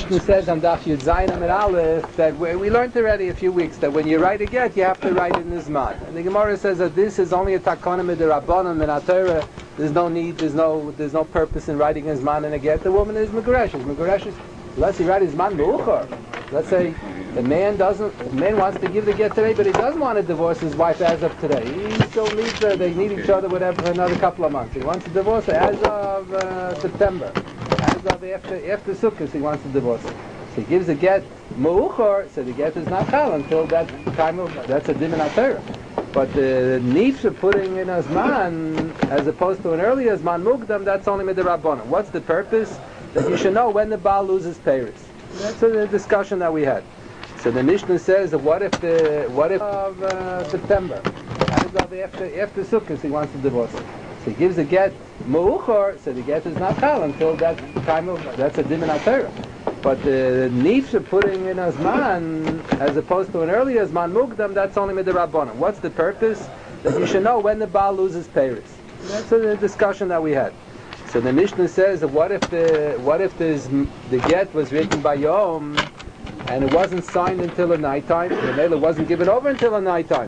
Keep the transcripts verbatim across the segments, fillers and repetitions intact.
Mishnah says on Daf Yud Zayin Amud Aleph that we, we learned already a few weeks that when you write a get, you have to write it in Zman. And the Gemara says that this is only a takana midrabanan min HaTorah. There's no need, there's no, there's no purpose in writing a Zman in a get. The woman is Megureshes. Megureshes, unless he writes Zman Me'uchar. Let's say the man doesn't, the man wants to give the get today, but he doesn't want to divorce his wife as of today. He still needs her. They need each other, whatever, for another couple of months. He wants to divorce her as of uh, September. As of after after Sukkot, he wants to divorce her. So he gives a get Me'uchar, so the get is not chal until that time of, that's a din in HaTorah. But the need for putting in a Zman, as opposed to an earlier Zman Mukdam, that's only midrabanan. What's the purpose? That you should know when the Baal loses Paris. That's the discussion that we had. So the Mishnah says that what if the what if of uh, September, as of after after Sukkot, he wants to divorce her. So he gives a get Me'uchar, so the get is not chal until that time of, that's a din in HaTorah. But the need for putting in a Zman, as opposed to an earlier Zman Mukdam, that's only midrabanan. What's the purpose? That you should know when the Baal loses Paris. That's the discussion that we had. So the Mishnah says that what if the what if the the get was written by Yom and it wasn't signed until the nighttime, the mail wasn't given over until the nighttime.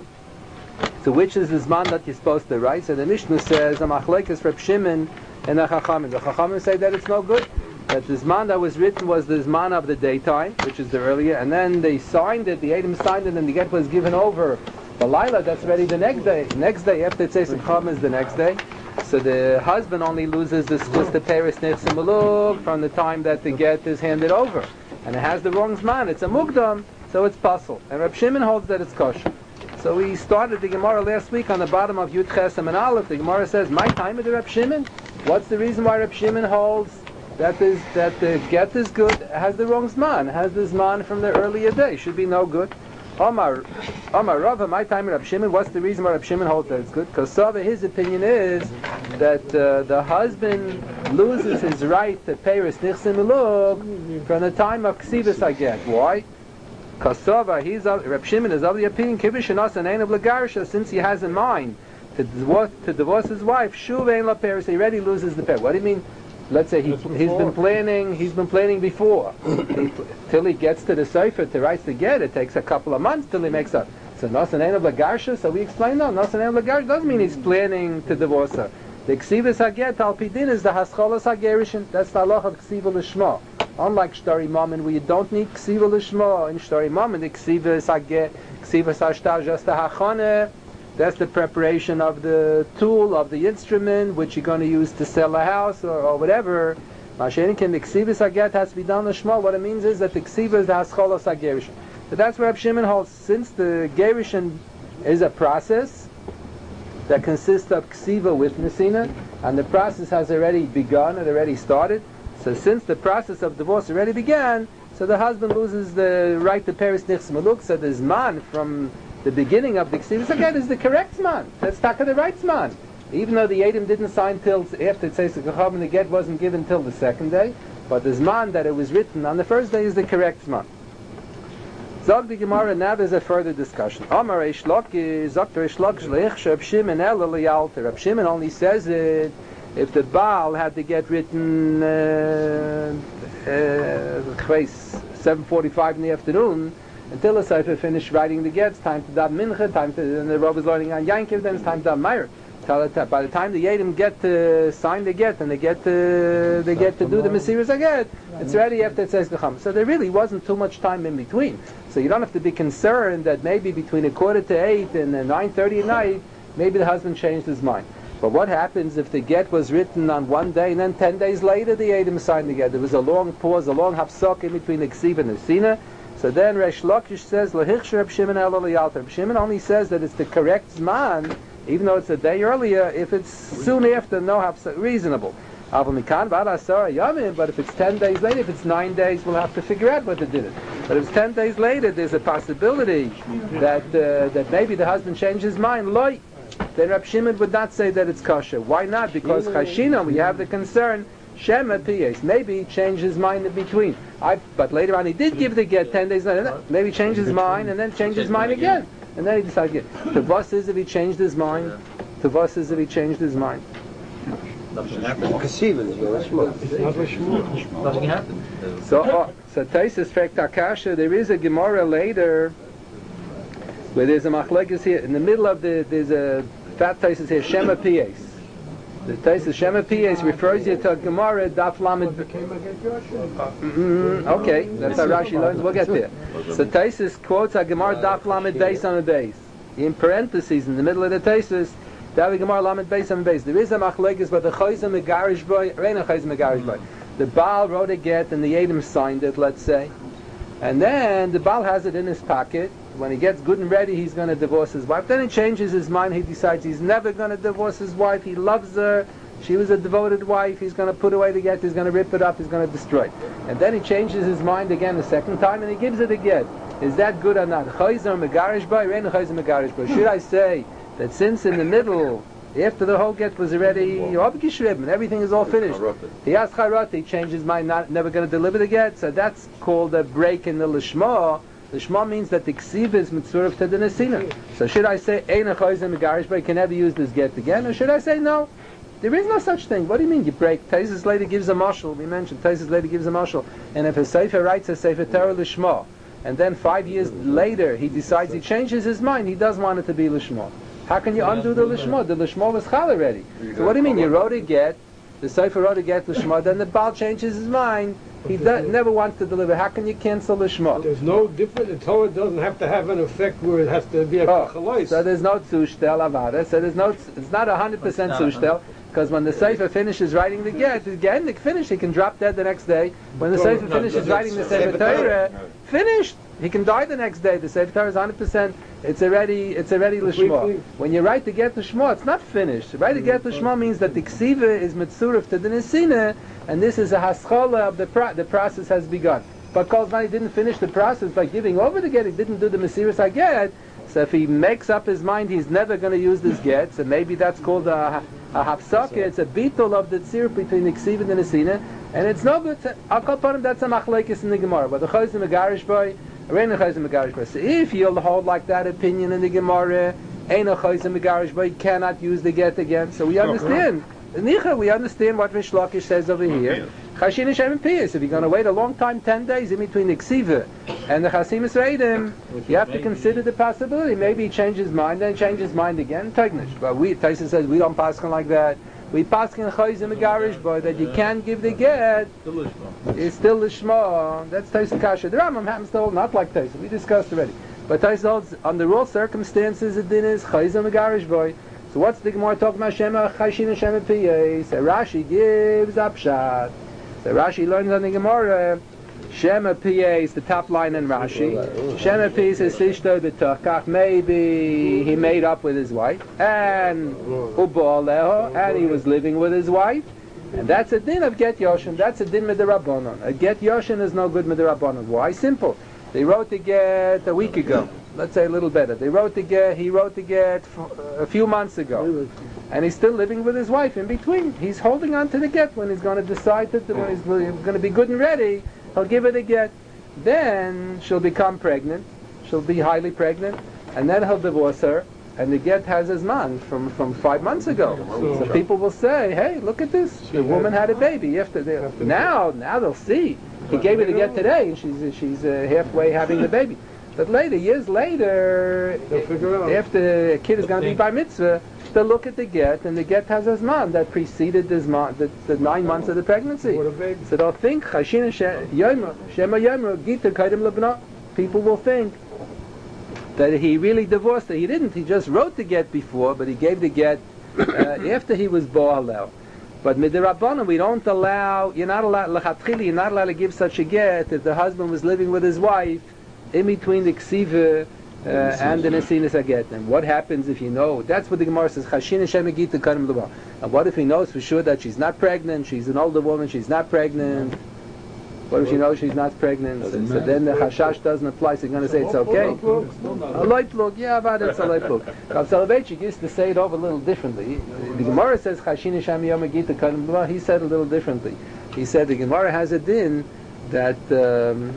So which is the Zman that you're supposed to write? So the Mishnah says, a machlekes Reb Shimon and the Chachamim. The Chachamim say that it's no good. That the Zman that was written was the Zman of the daytime, which is the earlier, and then they signed it, the Edom signed it, and the get was given over. The Laila, that's already the next day. Next day, after it says Chachamim is the next day. So the husband only loses the schus to Paris Nechsim Malug from the time that the get is handed over. And it has the wrong Zman. It's a Mukdam, so it's puzzle. And Reb Shimon holds that it's kosher. So we started the Gemara last week on the bottom of Yud Chesem and Aleph. The Gemara says, my time is the Reb Shimon. What's the reason why Reb Shimon holds that is that the get is good? It has the wrong Zman. It has the Zman from the earlier day. Should be no good. Omar, Omar Rava, my time in Reb Shimon. What's the reason why Reb Shimon holds that it's good? Because Sava, his opinion is that uh, the husband loses his right to Paris Nichsim Elug from the time of Ksivas Haget. Why? Because Sava, he's Reb Shimon is of the opinion Kivish and Asa Ein of Lagarsha, since he has in mind to divorce, to divorce his wife. Shuv Ein La Paris. He already loses the Paris. What do you mean? Let's say he, he's been planning. He's been planning before he, till he gets to the sefer to write the get. It takes a couple of months till he makes up. So Nasan Ein of Lagarsha. So we explain no. Nasan Ein of Lagarsha doesn't mean he's planning to divorce her. The Ksivas Haget Al Pidin is the Hascholas Hagerishin. That's the halach of Ksiva Lishma. Unlike Shtari Mammon, where you don't need Ksiva Lishma. In Shtari Mammon, the Ksivas Haget, Ksivas Hashtar, just the Hachane. That's the preparation of the tool, of the instrument, which you're going to use to sell a house or, or whatever. Mashenikin, the Ksivas Haget has to be done Lishma. What it means is that the Ksiva is the Hascholas Hagerishin. So that's where Reb Shimon holds. Since the Gerishin is a process that consists of Ksiva with Nesina, and the process has already begun, it already started. So since the process of divorce already began, so the husband loses the right to Paris Nichsim Maluk. So the Zman from the beginning of the Ksivas Haget is the correct Zman. That's taka the right Zman. Even though the Edom didn't sign till after it says the Chachamim, the get wasn't given till the second day, but the Zman that it was written on the first day is the correct Zman. Zog the Gemara, now there's a further discussion. Amar Reish Lakish, Zog Reish Lakish, Leich Reb Shimon Ela Liyalter. Reb Shimon only says it if the Baal had to get written uh, uh, seven forty-five in the afternoon, until the Sefer finished writing the get. It's time to dab Mincha, time to, and the Rav is learning on Yankiv, then it's time to dab Meir. By the time the Yedim get to sign the get and they get to they get to do the Mesiras Haget, it's ready after it says Gecham. So there really wasn't too much time in between. So you don't have to be concerned that maybe between a quarter to eight and nine thirty at night, maybe the husband changed his mind. But what happens if the get was written on one day and then ten days later the Yedim signed the get? There was a long pause, a long hafsak in between the Ksiv and the Sina. So then Reish Lakish says, Lahich Reb Shimon Ela Liyalter. Reb Shimon only says that it's the correct Zman, even though it's a day earlier, if it's soon after, no hafsak, reasonable. But if it's ten days later, if it's nine days, we'll have to figure out what they did it. But if it's ten days later, there's a possibility that uh, that maybe the husband changed his mind. Loi, then Reb Shimon would not say that it's kosher. Why not? Because Chashina, we have the concern, Shema Piyes, maybe he changed his mind in between. I, but later on he did give the get ten days later, maybe change his mind and then change his mind again. And then he decided again. The boss is if he changed his mind. The boss is if he changed his mind. Nothing happened. Kasiva, you're Lishma. Nothing happened. So, oh, so Taisus Fek Takasha, there is a Gemara later where there's a machlekes here in the middle of the there's a fat Taisus here Shema Pies. The Taisus Shema Pies refers you to a Gemara Daf Lamed. Mm, okay, that's how Rashi learns. We'll get there. So Taisus quotes a Gemara Daf Lamed Beis on the base. In parentheses in the middle of the Taisus, Davi Gemara Lamed Beis on the base. There is a machlekes, but the Chayzim Megarish boy, Reina Chayzim Megarish boy. The Baal wrote a get and the Adam signed it, let's say. And then the Baal has it in his pocket. When he gets good and ready, he's going to divorce his wife. Then he changes his mind. He decides he's never going to divorce his wife. He loves her. She was a devoted wife. He's going to put away the get. He's going to rip it up. He's going to destroy it. And then he changes his mind again a second time and he gives it a get. Is that good or not? Chayzer Megarish boy, Reina Chayzer Megarish boy. Should I say that since in the middle, after the whole get was already and everything is all finished, he asked Chayrata, he changed his mind, not never going to deliver the get, so that's called a break in the Lishma. Lishma means that the Ksiv is Mitzvah to the Nesina. So should I say, Ein Chayzer Megarish boy, can never use this get again, or should I say, no, there is no such thing. What do you mean you break? Taisus later gives a mashal, we mentioned, Taisus later gives a mashal, and if a Sefer writes a Sefer Torah Lishma, and then five years later he decides he changes his mind, he does want it to be Lishma. How can you undo the Lishma? The Lishma was Chal already. So what do you mean? You wrote a get, the Sefer wrote a get Lishma, then the Baal changes his mind, he do, never wants to deliver. How can you cancel Lishma? There's no difference. The Torah doesn't have to have an effect where it has to be a oh, chalais. So there's no Tzushtel Avada, so there's no, it's not one hundred percent Tzushtel, because when the Sefer finishes writing the get, the get finished, he can drop dead the next day. When the Sefer finishes writing the Sefer Torah, finished. He can die the next day. The Sefer Torah is one hundred percent. It's already, it's already Lishma. When you write the get Lishma, it's not finished. Write the get Lishma means that the Ksiva is Mitzurif to the Nesina, and this is a Haskola of the pro- the process has begun. But Kolzman, he didn't finish the process by giving over the get, he didn't do the Mesiris HaGet, so if he makes up his mind he's never going to use this get, so maybe that's called a, a Hafsaka, it's a beetle of the Tzir between the Ksiva and the Nesina, and it's no good. I'll call upon him, that's a Machlekes in the Gemara. But the Chayzim Megarish boy, so if you'll hold like that opinion in the Gemara, Ein Chayzim Megarish boy, cannot use the get again. So we understand. Nicha, we understand what Rish Lakish says over here. Chashin Hashem Piyas. If you're going to wait a long time, ten days in between the Ksiva and the Chasim Yisraelim, you have to consider the possibility. Maybe he changed his mind, then change his mind again. Tagnish. But we, Tyson says, we don't pass like that. We pass in Chayzim Megarish boy that you can't give the get. It's still Lishma. That's Tyson Kasha. The Rambam happens to hold not like Tyson. We discussed already. But Tyson holds under all circumstances the din is Chayzim Megarish boy. So what's the Gemara talking about? Shema Chashin and Shema Piyeh. So Rashi gives upshot. So Rashi learns on the Gemara. Shema Piyeh is the top line in Rashi. Shema Piyeh says Sishto b'Tokach. Maybe he made up with his wife, and Ubaleho, and he was living with his wife, and that's a din of Get Yoshin. That's a din Midrabanan. A Get Yoshin is no good Midrabanan. Why? Simple. They wrote the get a week ago. Let's say a little better. They wrote the get. He wrote the get a few months ago, and he's still living with his wife in between. He's holding on to the get when he's going to decide that when he's going to be good and ready. He'll give it a get. Then she'll become pregnant. She'll be highly pregnant. And then he'll divorce her. And the get has his man from, from five months ago. So people will say, hey, look at this. The woman had a baby. After they, now, now they'll see. He gave her the get today, and she's, she's uh, halfway having the baby. But later, years later, after the kid is going to be by mitzvah, they'll look at the get, and the get has his man that preceded this man, the, the nine months of the pregnancy. So they'll think, Chashin Shema Yomer Gita Kaidim Lebna. People will think that he really divorced her. He didn't. He just wrote the get before, but he gave the get uh, after he was Bo Halel. But Midirabbanan, we don't allow. You're not allowed. L'chatchili, you're not allowed to give such a get if the husband was living with his wife in between the ksiva uh, and the nesinas aget. And what happens if you know? That's what the Gemara says. Chashin Hashem Gita Karim Leva. And what if he knows for sure that she's not pregnant? She's an older woman. She's not pregnant. What if she knows she's not pregnant? So, so then the hashash doesn't apply. So you're going to say it's okay. A light plug, yeah, but it's a light plug. Rav Soloveitchik used to say it over a little differently. The Gemara says Chashin Hashem Yom Gita Karim Leva. He said it a little differently. He said the Gemara has a din that. Um,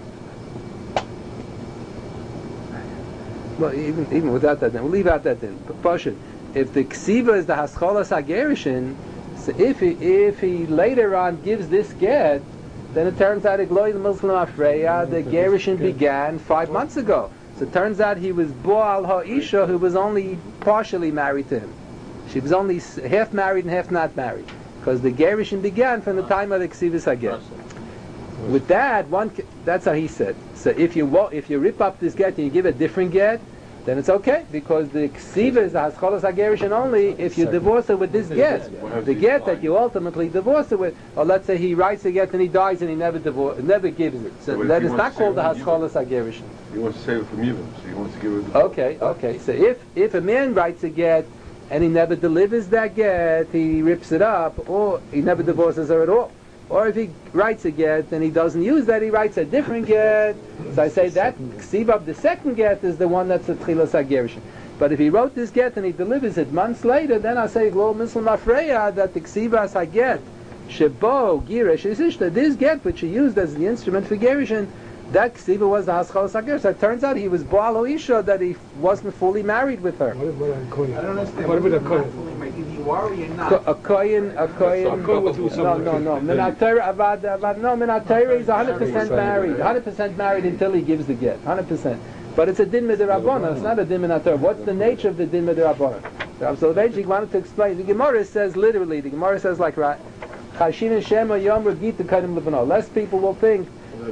Well, even even without that, then we'll leave out that then. But Pasha, if the ksiva is the hascholas hagerishin, So if he if he later on gives this get, then it turns out Igloy the Muslim Afreya, the Gerushin began five months ago. So it turns out he was Boal Ha'isha, who was only partially married to him. She was only half married and half not married, because the Gerushin began from the time of the Ksivas HaGet. With that, one that's how he said. So if you if you rip up this get and you give a different get, then it's okay, because the ksiva is the hascholas hagerushin only if you divorce her with this get. The get that you ultimately divorce her with, or let's say he writes a get and he dies and he never divorce, never gives it. So that is not called the hascholas hagerushin. He wants to save it from Yibam, so he wants to give it. Okay, okay. So if if a man writes a get and he never delivers that get, he rips it up, or he never divorces her at all. Or if he writes a get and he doesn't use that, he writes a different get. So I say that ksiva of the second get is the one that's a tchilas hagerushin. But if he wrote this get and he delivers it months later, then I say Glo Misl Mafreya that the ksiva as haget shebo girish is ishta. This get which he used as the instrument for gerushin, that ksiva was the hascholas hagerushin. So it turns out he was Baal Isha, that he wasn't fully married with her. What about a kohen? I don't understand. What about a What kohen? Did you worry or not? Ko- A kohen, a kohen. So a kohen would do No, something. no, no. Minatayra, avad, avad. No, Minatayra is one hundred percent married. one hundred percent married until he gives the get. one hundred percent. But it's a din midirabona. It's not a din minatayra. What's the nature of the din midirabona? Rav Soloveitchik wanted to explain. The Gemara says literally. The Gemara says like right. Chashin and Shema Yom Regit the Kaidim Lebanon. Less people will think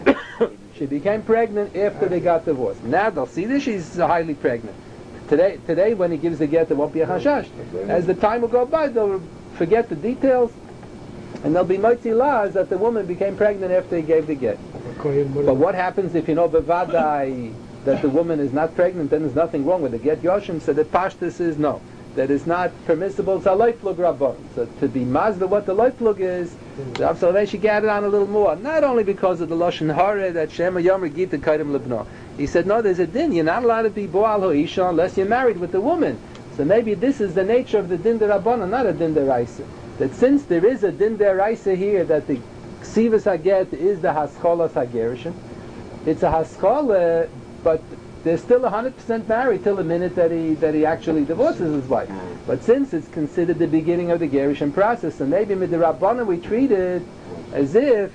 she became pregnant after they got divorced. Now they'll see that she's highly pregnant. Today, today when he gives the get, there won't be a chashash. As the time will go by, they'll forget the details, and there'll be motzi laws that the woman became pregnant after he gave the get. But what happens if you know bevadai that the woman is not pregnant? Then there's nothing wrong with the get yoshim. So the pashtus is no, that is not permissible. It's a loiflug rabbon. So to be mazda what the loiflug is, so they should get it on a little more. Not only because of the lashon hara that shema yomer gita kaidim lebno. He said, no, there's a din. You're not allowed to be boal hoisha unless you're married with the woman. So maybe this is the nature of the din derabbana, not a din deraisa. That since there is a din deraisa here, that the ksivas haget is the hascholas hagerushin, it's a haskola, but they're still one hundred percent married till the minute that he that he actually divorces his wife. But since it's considered the beginning of the gerushin process, so maybe with the rabbana we treat it as if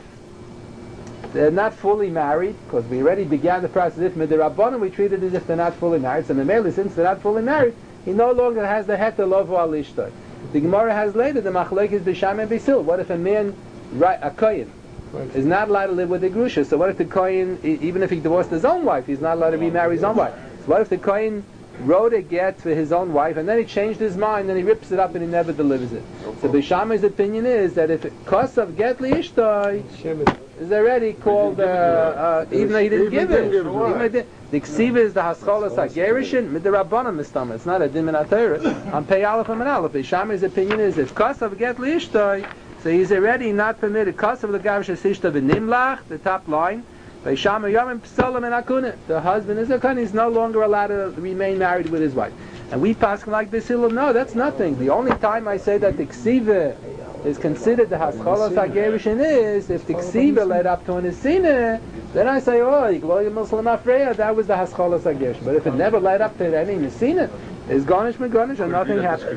they're not fully married, because we already began the process. If midirabbanan, we treat it as if they're not fully married. So Memele, since they're not fully married, he no longer has the heter lovo al ishtoi. The Gemara has later the machlekes b'sham and b'sil. What if a man, right, a kohen, is not allowed to live with a grusha? So what if the kohen, e- even if he divorced his own wife, he's not allowed to remarry his own wife? So what if the kohen wrote a get for his own wife, and then he changed his mind, and he rips it up and he never delivers it? So B'Shamai's opinion is that if it costs of get li ishtoi is already called, uh, uh, even though he didn't give it. Even though he didn't- The ksiva is the hascholas hagerushin midirabbanan mistama. It's not a din min haTorah. On pei aleph and aleph, B'Shamai's opinion is if costs of get li ishtoi, so he's already not permitted. Costs of the gavish ishta v'nimlach, the top line. B'Shamai yomim p'solam and akunet. The husband is a kun. He's no longer allowed to remain married with his wife. And we pass like this. No, that's nothing. The only time I say that the ksiva is considered the hascholas hagerushin is if the ksiva led up to an esina, then I say, oh, Yigloy Muslim Afreya, that was the hascholas hagerushin. But if it never led up to any esina, it's garnish garnish and nothing happened.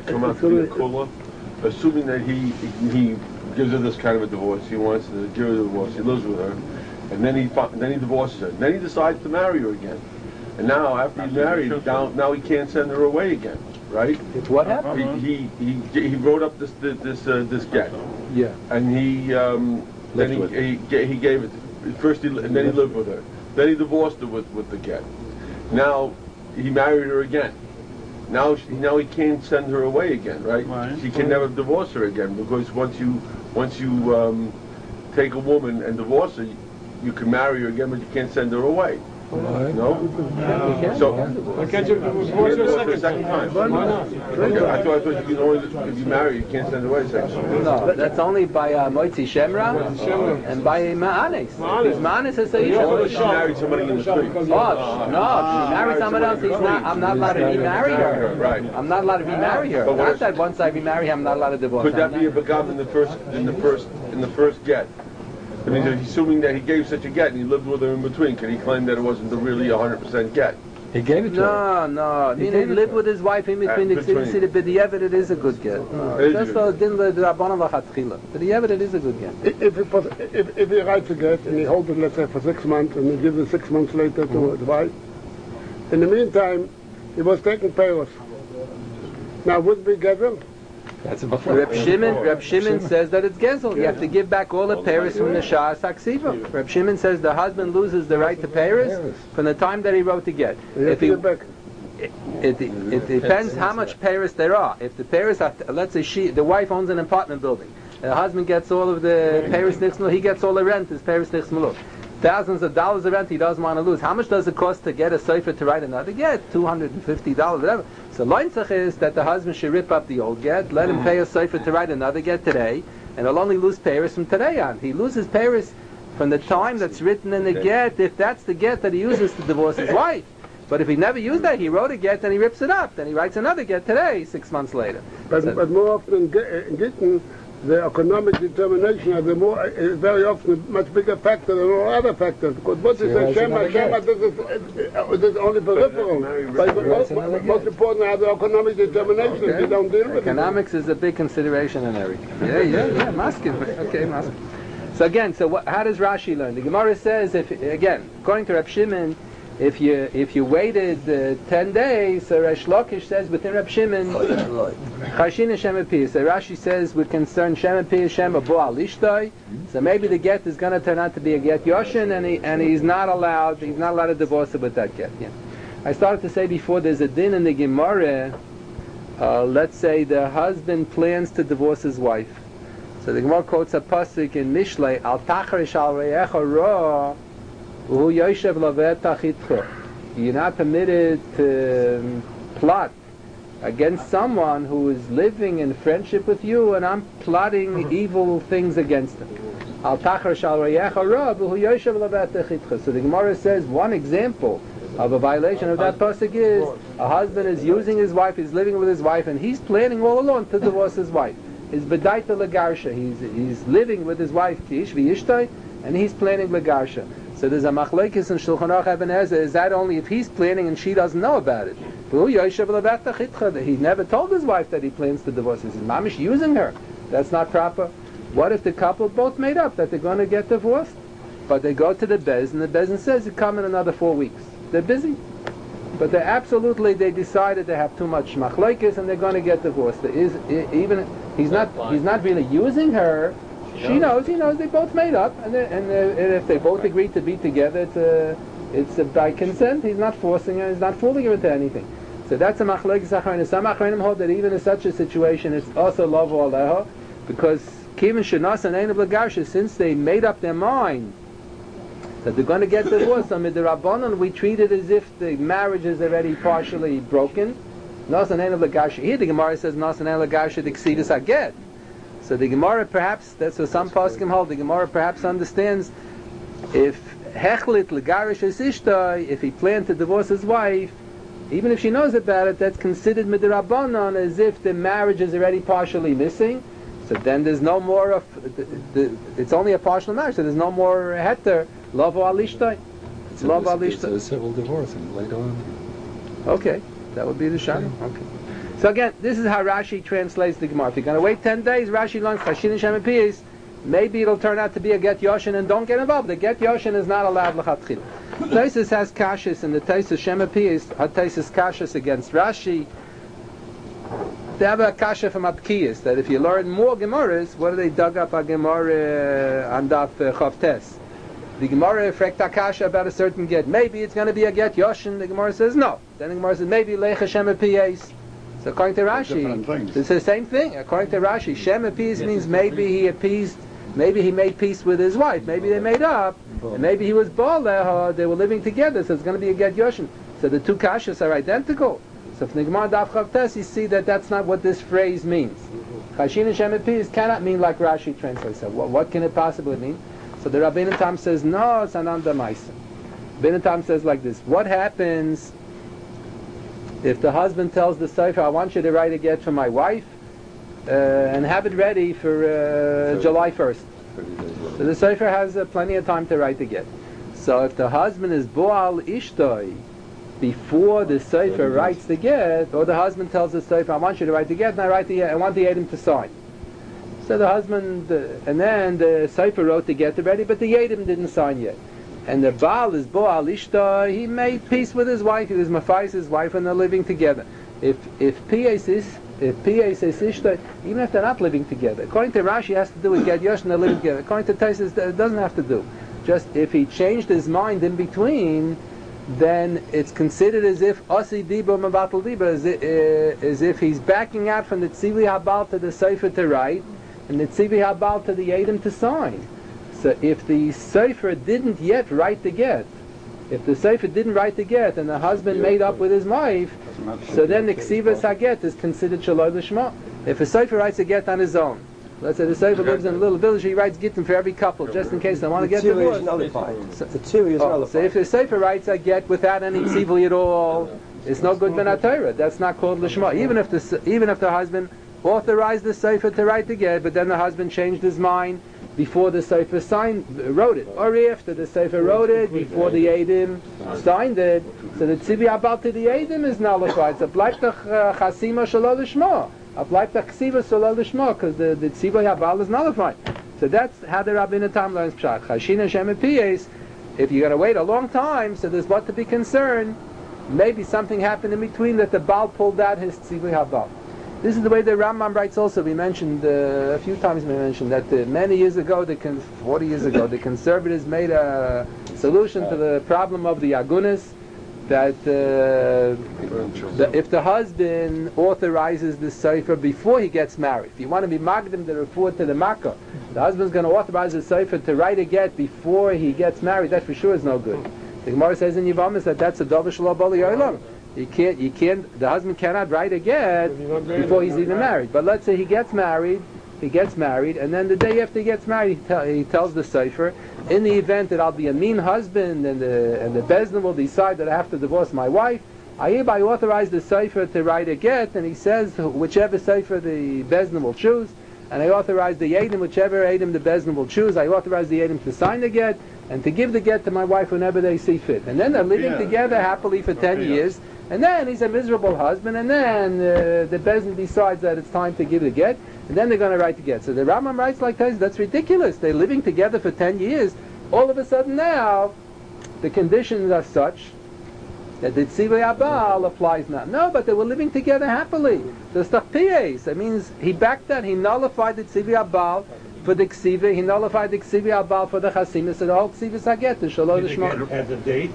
Assuming that he he gives her this kind of a divorce, he wants to give her the divorce, he lives with her, and then he fi- then he divorces her, and then he decides to marry her again. And now, after he's married, now, now he can't send her away again, right? What happened? He he he, he wrote up this this uh, this get, Yeah. and he um, then he, he ga- he gave it first, he, and then he lived with her. Then he divorced her with, with the get. Now he married her again. Now she, now he can't send her away again, right? Right. He can never divorce her again, because once you once you um, take a woman and divorce her, you can marry her again, but you can't send her away. No? So, Why can't you you divorce can't her divorce her a a second second time. Why not? Okay, I thought I thought you can only if you marry, you can't send her away a second time. No, that's only by uh, Moitzi Shemra and by Ma'anes. Because Ma'anes is a What if Isha. she married somebody in the street? Oh, no, if she married someone else, he's not, I'm not allowed to remarry her. Right. I'm not allowed to remarry her. But what Not if- that once I remarry her, I'm not allowed to divorce Could her. that be a begam in the first in the first in the first get? I mean, assuming that he gave such a get and he lived with her in between, can he claim that it wasn't the really one hundred percent get? He gave it to her. No, no. I He mean, gave he it lived to with his wife in between Uh, the between. see the b'diavad it is a good get. No, Is just it? so din the rabbanon v'chatchila. B'diavad it is a good get. If, if, he pos- if, if he writes a get and he holds it, let's say, for six months, and he gives it six months later to Mm-hmm. his wife, in the meantime, he was taking payers. Now, would be gezel? That's a before. Reb Shimon, Reb Shimon says that it's gezel. You have to give back all the All the Paris from the Shas Haksiva. Reb Shimon says the husband loses the right to Paris from the time that he wrote the get. He has If to he, give back. it, it, it depends how much Paris there are. If the Paris, are, let's say she, the wife owns an apartment building, the husband gets all of the Paris Nichsmul, he gets all the rent, is Paris Nichsmul. Thousands of dollars of rent he doesn't want to lose. How much does it cost to get a sefer to write another get? two hundred fifty dollars, whatever. So loinzach is that the husband should rip up the old get, let him pay a sefer to write another get today, and he'll only lose Paris from today on. He loses Paris from the time that's written in the get, if that's the get that he uses to divorce his wife. But if he never used that, he wrote a get, then he rips it up. Then he writes another get today, six months later. But, So- but more often in Ge- in Gittin, the economic determination is, the more, is very often a much bigger factor than all other factors. Because what is he the writes Shema? another Shema, get. this is, uh, uh, this is only peripheral. But the most, another most get. important are the economic determination. Okay. You don't deal with it. Economics is a big consideration in everything. Yeah, yeah, yeah. Masking. Okay, masking. So again, so what, how does Rashi learn? The Gemara says, if again, according to Reb Shimon, if you if you waited uh, ten days, so Resh Lakish says within Reb Shimon, Chashin and Shem Epiyah. So Rashi says we're concerned Shem Epiyah Shem Abo Alishtai. So maybe the get is going to turn out to be a get Yoshin, and he and he's not allowed he's not allowed to divorce it with that get. Yeah. I started to say before there's a din in the Gemara. Uh, let's say the husband plans to divorce his wife. So the Gemara quotes a pasuk in Mishlei, Al tacharish al reyecha ra, uhu yoshev lavet tachitcha. You're not permitted to um, plot against someone who is living in friendship with you, and I'm plotting evil things against him. Al tacharish al reyecha ra, uhu yoshev lavet tachitcha. So the Gemara says one example of a violation of that pasuk is a husband is using his wife, he's living with his wife, and he's planning all along to divorce his wife. His bedaita legarsha. He's he's living with his wife Tish v'yishtai, and he's planning legarsha. So there's a machlekes in Shulchan Aruch Eben Ezer. Is that only if he's planning and she doesn't know about it? He never told his wife that he plans to divorce her. He's mamish using her. That's not proper. What if the couple both made up that they're going to get divorced, but they go to the bez and the bezin says you come in another four weeks. They're busy. But they absolutely, they decided they have too much machlokes and they're going to get divorced. There is even he's not he's not really using her. She knows, he knows. They both made up, and, and, and if they both agree to be together, it's a, it's a by consent. He's not forcing her. He's not fooling her into anything. So that's a machlokes achronim. Some achronim hold that even in such a situation, it's also love aleha, because kivin shenas and ein obligation, since they made up their mind that they're going to get divorced. I mean, the Rabbanon, we treat it as if the marriage is already partially broken. Nasan ein obligation. Here the Gemara says nasan ein obligation exceedus aget. So the Gemara perhaps, that's what some poskim hold, the Gemara perhaps understands if hechlit legarish is ishtai, if he planned to divorce his wife, even if she knows about it, that's considered midrabanan as if the marriage is already partially missing. So then there's no more of, the, the, it's only a partial marriage, so there's no more heter, lavo alishtai. So Love it's, it's alishtai. a civil divorce and later on. Okay, that would be the shana. Okay. So again, this is how Rashi translates the Gemara. If you're going to wait ten days, Rashi learns Chashin and Shem Epiyos, maybe it'll turn out to be a get Yoshin and don't get involved. The get Yoshin is not allowed l'chatchila. Taisus has kashis, and the Taisus Shem Epiyos had Taisus kashis against Rashi. They have a kasha from Apkiyas, that if you learn more Gemaras, what do they dug up a Gemara on Daf Chavtes? The Gemara frekta kasha about a certain get. Maybe it's going to be a get Yoshin. The Gemara says no. Then the Gemara says maybe Lech Shem Epiyos. So according to Rashi, it's the same thing. According to Rashi, Shem Epiyos means maybe he appeased, maybe he made peace with his wife. Maybe they made up, and maybe he was Baal, they were living together, so it's going to be a get Yoshin. So the two kashas are identical. So if Nigmar Daf Chavtes, you see that that's not what this phrase means. Chashin and Shem Epiyos cannot mean like Rashi translates it. What, what can it possibly mean? So the Rabbeinu Tam says, no, it's Ananda Maisa. Rabbeinu Tam says like this, what happens if the husband tells the Sefer, I want you to write a get for my wife, uh, and have it ready for uh, July first. So the Sefer has uh, plenty of time to write the get. So if the husband is Boal Ishtoi, before the Sefer writes the get, or the husband tells the Sefer, I want you to write the get, and I write the I want the Yedim to sign. So the husband, uh, and then the Sefer wrote the get already, but the Yedim didn't sign yet. And the Baal is Boal Ishta, he made peace with his wife, he was Mafais his wife, and they're living together. If if P A is if P A says Ishta, even if they're not living together, according to Rashi, he has to do with Get Yosh and they're living together. According to Taisus, it doesn't have to do. Just if he changed his mind in between, then it's considered as if Asi Diba Mabatal Diba, as, uh, as if he's backing out from the Tzivi Habal to the Sefer to write, and the Tzivi Habal to the Yedim to sign. So if the Sefer didn't yet write the get, if the Sefer didn't write the get, and the husband made up with his wife, so then the Ksivas HaGet is considered Shaloi L'Shma. If a Sefer writes a get on his own, let's say the Sefer lives in a little village, he writes Gittin for every couple, just in case they want to get divorced. So, the Tzivui is oh, nullified. so if the Sefer writes a get without any tzivui at all, it's no good ben Torah. That's not called L'Shma. Even if the even if the husband authorized the Sefer to write the get, but then the husband changed his mind before the Sefer signed, wrote it, or after the Sefer wrote it, before the Eidim signed it, so the Tzivi Abal to the Eidim is nullified. So bleibt doch Chasima Shalol L'Shma. Bleibt doch Ksiva Shalol L'Shma, because the, the Tzivi Abal is nullified. So that's how the Rabbeinu Tam learns Pshat. Chashina Shem Piyes, if you're going to wait a long time, so there's what to be concerned. Maybe something happened in between that the Baal pulled out his Tzivi Abal. This is the way the Rambam writes also. We mentioned, uh, a few times we mentioned, that uh, many years ago, the con- forty years ago, the conservatives made a solution to the problem of the Agunis, that, uh, the, if the husband authorizes the Sefer before he gets married, if you want to be Magdim to refer to the Makkah, the husband's going to authorize the Sefer to write a get before he gets married, that for sure is no good. The Gemara says in Yevamos that that's a Dover Shalom Bali Olam. You can't, you can't, the husband cannot write a get before he's even married. But let's say he gets married, he gets married, and then the day after he gets married, he, tell, he tells the Sefer, in the event that I'll be a mean husband and the and the Bezdin will decide that I have to divorce my wife, I hereby authorize the Sefer to write a get, and he says whichever Sefer the Bezdin will choose, and I authorize the Yedim, whichever Yedim the Bezdin will choose, I authorize the Yedim to sign the get, and to give the get to my wife whenever they see fit. And then they're living Yeah. together happily for ten years, and then he's a miserable husband, and then uh, the Bezdin decides that it's time to give the get, and then they're going to write the get. So the Rambam writes like this, that's ridiculous. They're living together for ten years. All of a sudden now, the conditions are such that the Tzivui Abal applies now. No, but they were living together happily. There's Tachpiyes. That means he backed that, he nullified the Tzivui Abal for the Ksiva, he nullified the Ksiva Abal for the Chasimis, so the whole Ksiva Saget, the Shalom Shmo. As a date?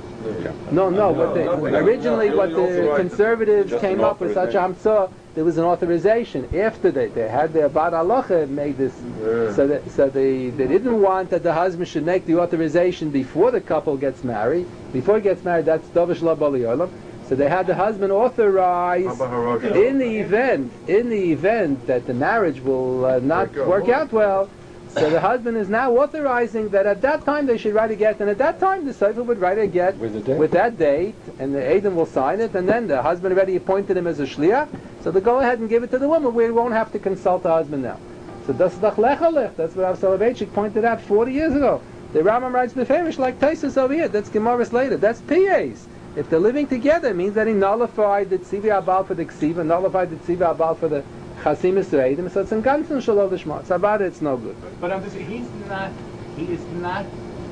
No, no, what they, no, originally no, what no, the no, conservatives just came an up with such a hamsah, there was an authorization. After they, they had their Bad Halacha made this, Yeah. so that, so they, they didn't want that the husband should make the authorization before the couple gets married. Before he gets married, that's Dovish La Bali Olam. So they had the husband authorize Abba Harosh. in the event, in the event that the marriage will uh, not work out well. So the husband is now authorizing that at that time they should write a get, and at that time the Sefer would write a get With the date. with that date, and the Adam will sign it, and then the husband already appointed him as a shliach, so they go ahead and give it to the woman. We won't have to consult the husband now. So das doch lechalech. That's what Rav Soloveitchik pointed out forty years ago. The Rambam writes the famous like Taisus over here. That's Gemaras later. That's P As. If they're living together, it means that he nullified the Tzivi Abal for the Ksiva, nullified the Tzivi Abal for the Chasimis Reidim, so it's in Ganzen Shalol Lishma. So about it, it's no good. But I'm just, he's not, he is not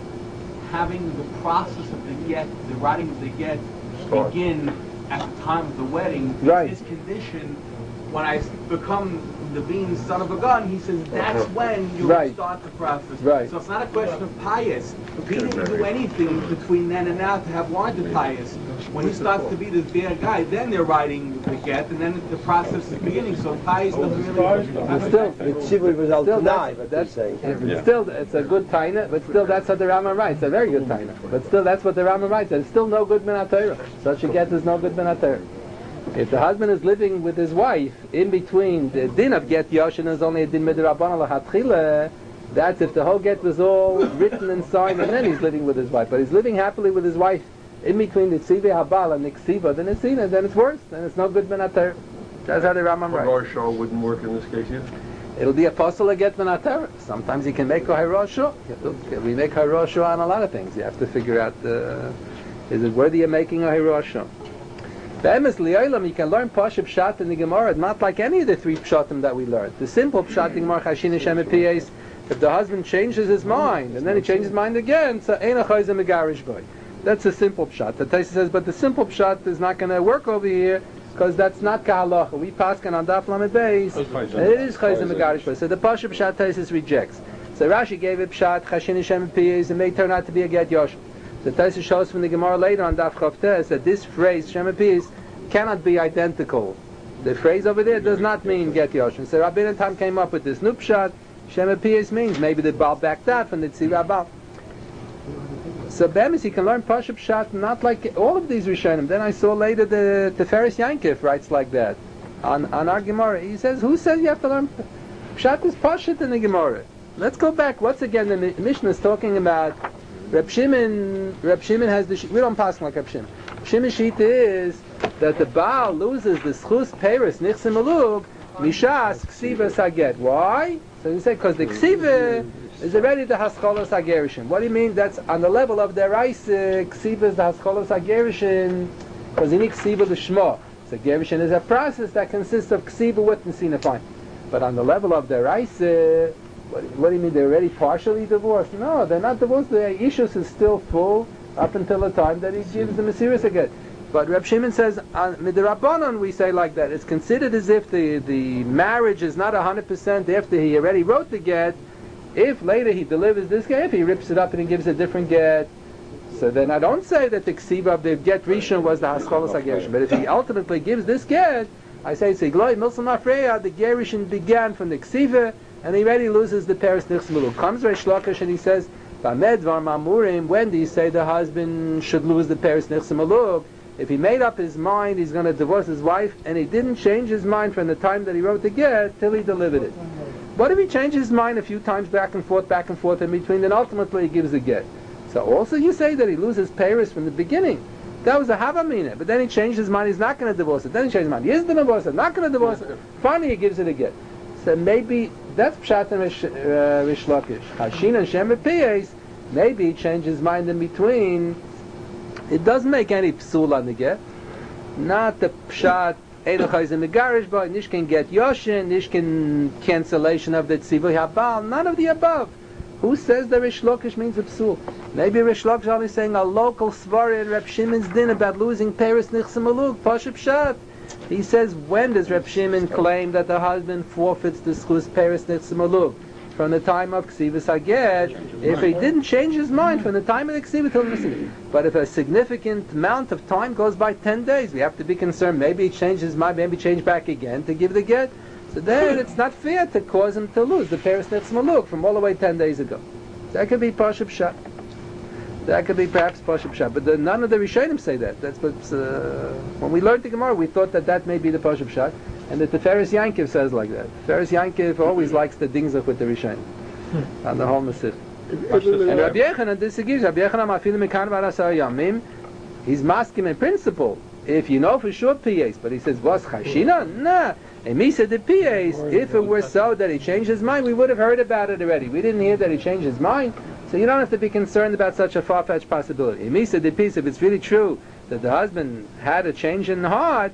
having the process of the get, the writing of the get, Start. begin at the time of the wedding. It's Right. his condition, when I become the being son of a gun, he says that's when you Right. start the process. Right. So it's not a question of pious. He didn't do anything between then and now to have warranted pious. When he starts to be this bad guy, then they're writing the get, and then the process is beginning. So pious doesn't really. But still, The Tzivui was al still Tanai, that's, but they're that's, saying. it's still, it's a good taina, but still that's what the Rambam writes. A very good taina. But still, that's what the Rambam writes. It's still no good min Torah. Such a get is no good min Torah. If the husband is living with his wife, in between the din of get yoshin is only a din midrabanan lahatchila, that's if the whole get was all written and signed, and then he's living with his wife. But he's living happily with his wife in between the tzivi habal and the ksiva, then it's seen, then it's worse, then it's no good min Torah. That's how the Rambam writes. Harosh wouldn't work in this case either. It'll be a puzzle to get min Torah. Sometimes you can make a hiroshu. We make hiroshu on a lot of things. You have to figure out the. Is it worthy of making a Hiroshim? Be'emes li'olam, you can learn Pasha Pshat in the Gemara, not like any of the three Pshatim that we learned. The simple Pshat in the Gemara, Chashin Hashem Piyes, if the husband changes his mind, and then he changes his mind again, so Eina Chayza Megarish Boy. That's a simple Pshat. The Taisa says, but the simple Pshat is not going to work over here, because that's not Kahalacha. We paskan on Daf Lamed Beis, and it is Chayza Megarish Boy. So the Pasha Pshat Taisa rejects. So Rashi gave it Pshat, Chashin Hashem Piyes, and may turn out to be a Get Yosh. The Taisa shows from the Gemara later on Daf Chavtes that this phrase, Shem Piyes, cannot be identical. The phrase over there does not mean Get Yoshin. So Rabbeinu Tam came up with this new Pshat. Shem Piyes means maybe the Baal backed out from the Tzira Baal. So Bemis, he can learn Pasha Pshat not like all of these Rishonim. Then I saw later the Teferes Yankif writes like that on, on our Gemara. He says, who says you have to learn Pshat is Pashat in the Gemara? Let's go back. Once again, the Mishnah is talking about Reb Shimon. Reb Shimon has the, we don't pass like Reb Shimon. Shimon Shita is that the Baal loses the Schus Peres Nichsim Alug Mishas Ksiva Saget. Why? So you say because the Ksiva is already the Haskalos Hagerishim. What do you mean? That's on the level of their Reise. Ksiva is the Haskalos Hagerishim because you need Ksiva the Shmo. So Gerishin is a process that consists of Ksiva with Nesinafine. But on the level of their Reise, what, what do you mean? They're already partially divorced? No, they're not divorced. The Ishus is still full up until the time that he gives the Mesiris again. But Reb Shimon says, on Midrabanan we say like that. It's considered as if the, the marriage is not one hundred percent after he already wrote the get. If later he delivers this get, if he rips it up and he gives a different get, so then I don't say that the Ksiva of the get Rishon was the Haskalos HaGerishin. But if he ultimately gives this get, I say, Sigloi Milson Afreya, the Gerishin began from the Ksiva, and he already loses the Peres Nichsmulu. Comes Reish Lakish and he says, Bamedvar Mamurim, when do you say the husband should lose the Peres Nichsmulu? If he made up his mind he's going to divorce his wife, and he didn't change his mind from the time that he wrote the get till he delivered it. What if he changed his mind a few times back and forth, back and forth in between, then ultimately he gives the get? So also you say that he loses Peres from the beginning. That was a Havamina, but then he changed his mind, he's not going to divorce it. Then he changed his mind, he is going to divorce it, not going to divorce it. Finally he gives it a get. So maybe, that's Pshat and Rish, uh, Rish Lakish. Hashin and Shem Piyes, maybe he changed his mind in between. It doesn't make any psul on the get. Not the Pshat, Eidochais and Megarish, but Nishkin get Yoshin, Nishkin cancellation of the Tzivui Habal, none of the above. Who says that Rish Lakish means a psul? Maybe Rish Lakish is only saying a local svar in Reb Shimon's din about losing Peres Nichsim Alug, Pashup Pshat. He says, when does Reb Shimon claim that the husband forfeits the schus Peres Nichsim Alug? From the time of Ksivas Haget, if he didn't change his mind from the time of the Ksiva till the Ksiva. But if a significant amount of time goes by ten days, we have to be concerned, maybe he changed his mind, maybe he changed back again to give the get. So then it's not fair to cause him to lose the Peres Nichsim Alug from all the way ten days ago. That could be Pashup Pshat. That could be perhaps Pashup Pshat. But the, none of the Rishonim say that. That's what, uh, when we learned the Gemara, we thought that that may be the Pashup Pshat. And the Teferes Yankiv says like that. Teferes Yankiv always likes the dingzach with the Rishonim. On the whole Masich. And Rabbi Yechanan disagrees. Rabbi Yechanan afilu mekan v'arasar yamim. He's masking in principle. If you know for sure P As, but he says, was Chashina? Nah. And he said the P As, if it were so that he changed his mind, we would have heard about it already. We didn't hear that he changed his mind. So you don't have to be concerned about such a far-fetched possibility. And he said the P As, if it's really true that the husband had a change in heart,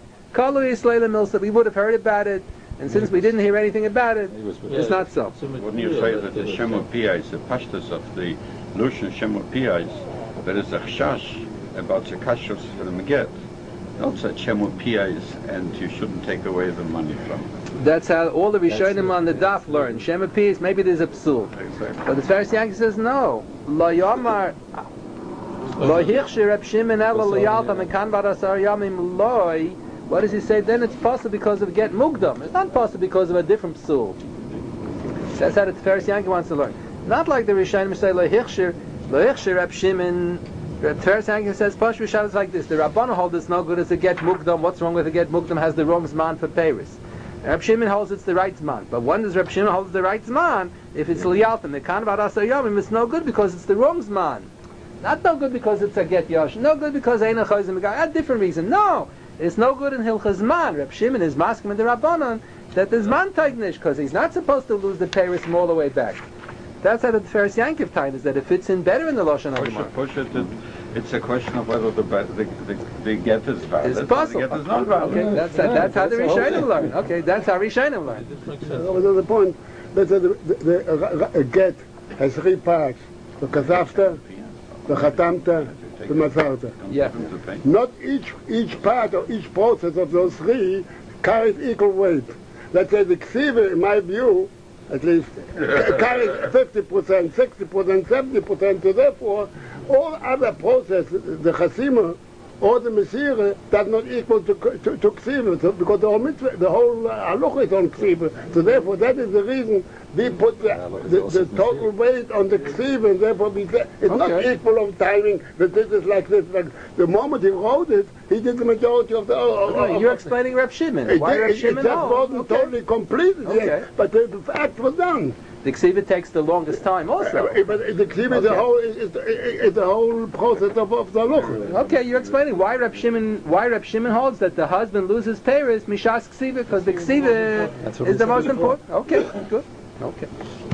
we would have heard about it, and since we didn't hear anything about it, it's not so. Wouldn't you say that the Shemo Piyais, the pashtus of the Lushan Shemo Piyais, there is a chash about the kashos for the Maget, not such Shemo Piyais, and you shouldn't take away the money from it. That's how all the Rishonim on the Daf learn. Shemo Piyais, maybe there's a psul. Exactly. But the Pharisee Yankee says no. Lo Yomar, Lo Hichshi Reb Shimon Ela Lo Yalta Mekan Barasar Yamim Loi. What does he say? Then it's possible because of get mugdam. It's not possible because of a different psul. That's how the Teferes Yankee wants to learn. Not like the Rishonim say lo hichshir, lo hichshir Reb Shimon. The Teferes Yankee says Pash Rishon is like this. The Rabbanu hold it's no good as a get mugdam. What's wrong with a get mugdam? Has the wrong zman for Paris. Reb Shimon holds it's the right zman. But when does Reb Shimon hold the right zman? If it's liyaltim, the kan v'arasar yomim, it's no good because it's the wrong zman. Not no good because it's a get yosh. No good because ain't a chayzim guy. A different reason. No. It's no good in Hilchas Zman. Reb Shimon is masking in the Rabbanon that there's man taignish because he's not supposed to lose the Paris from all the way back. That's how the Teferes Yankiv time is that it fits in better in the Lashon HaGemara. Push it, push it, It's a question of whether the ba- the, the, the get is valid. It's or possible. The get is not valid. Okay, that's that's how the Rishonim learn. Okay, that's how Rishonim learn. That was the point. Let's say the, the, the uh, get has three parts: the kazafta, the chatamta, the mazarta. Yeah. Not each each part or each process of those three carries equal weight. Let's say the ksiva, in my view, at least, carries fifty percent, sixty percent, seventy percent. So therefore, all other processes, the chasima or the mesira, does not equal to to, to ksiva, so, because the whole mitzvah, the whole uh, halacha is on ksiva. So therefore, that is the reason we put the, the, the total weight on the ksiva, and therefore we say it's not Okay. equal of timing. That this is like this. Like the moment he wrote it, he did the majority of the. Of, No, of- you're explaining Reb Shimon. It, Why it, Reb it Shimon? just Oh, wasn't okay. totally completed Okay. yet, but the, the fact was done. The ksiva takes the longest time also. Uh, but the ksiva is the Okay. whole is, is, is the whole process of, of the halacha. Okay, you're explaining why Reb Shimon why Reb Shimon holds that the husband loses Paris mishas ksiva because the ksiva That's what is we the said most before. important. Okay, good. Okay.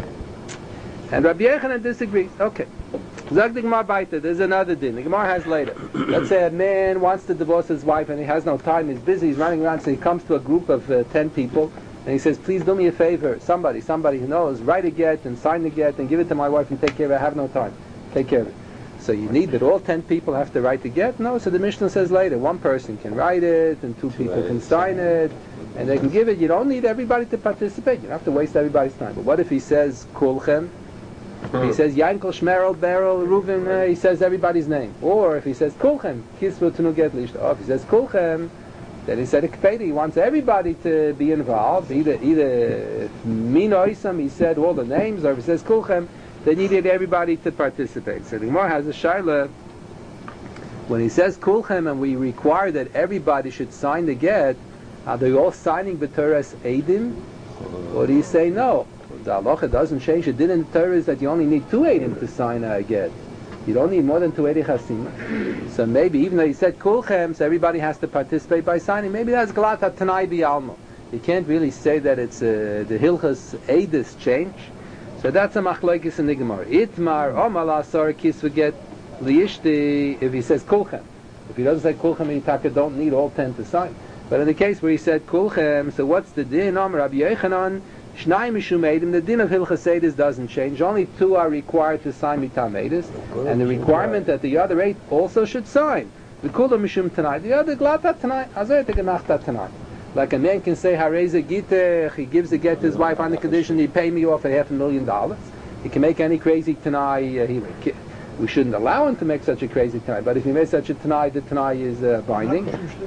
And Rabbi Yechanan disagrees. Okay. Zag the Gemara baita. There's another din. The Gemara has later. Let's say a man wants to divorce his wife and he has no time. He's busy. He's running around. So he comes to a group of uh, ten people and he says, "Please do me a favor. Somebody, somebody who knows, write a get and sign the get and give it to my wife and take care of it. I have no time. Take care of it." So you need that all ten people have to write the get? No. So the Mishnah says later, one person can write it and two people can sign it and they can give it. You don't need everybody to participate. You don't have to waste everybody's time. But what if he says kulchem? He says Yankel, Shmerel, Beryl, Reuven, uh, he says everybody's name. Or if he says Kulchem, Kisvu Tunu Get Lish. Or if he says Kulchem, then he said a Kpedi, he wants everybody to be involved. Either either Min or Isam, he said all the names, or if he says Kulchem, they needed everybody to participate. So the Gemara has a Shaila. When he says Kulchem and we require that everybody should sign the get, are they all signing B'Teres Eidim? Or do you say no? The halacha doesn't change. It didn't in Torah is that you only need two eidim to sign a get. You don't need more than two eidim chasima. So maybe even though he said kulchem, so everybody has to participate by signing. Maybe that's galata tanai bialma. You can't really say that it's uh, the hilchas eidis change. So that's a machlokes in the Gemara. Itmar omal asar kisvu get liishti. If he says kulchem, if he doesn't say kulchem, Yitaka don't need all ten to sign. But in the case where he said kulchem, so what's the din? Om Rabbi Yechanan. Shnai Mishum Eidim, the din of Hilchas Eidis doesn't change. Only two are required to sign Mitam Eidis, and the requirement that the other eight also should sign. The Kula Mishum Tanai, the other Glata Tanai, Azay Teganachta Tanai. Like a man can say, Hareza Gitech, he gives a get to his wife on the condition he pay me off at half a million dollars. He can make any crazy Tanai, uh, he, we shouldn't allow him to make such a crazy Tanai, but if he makes such a Tanai, the Tanai is uh, binding.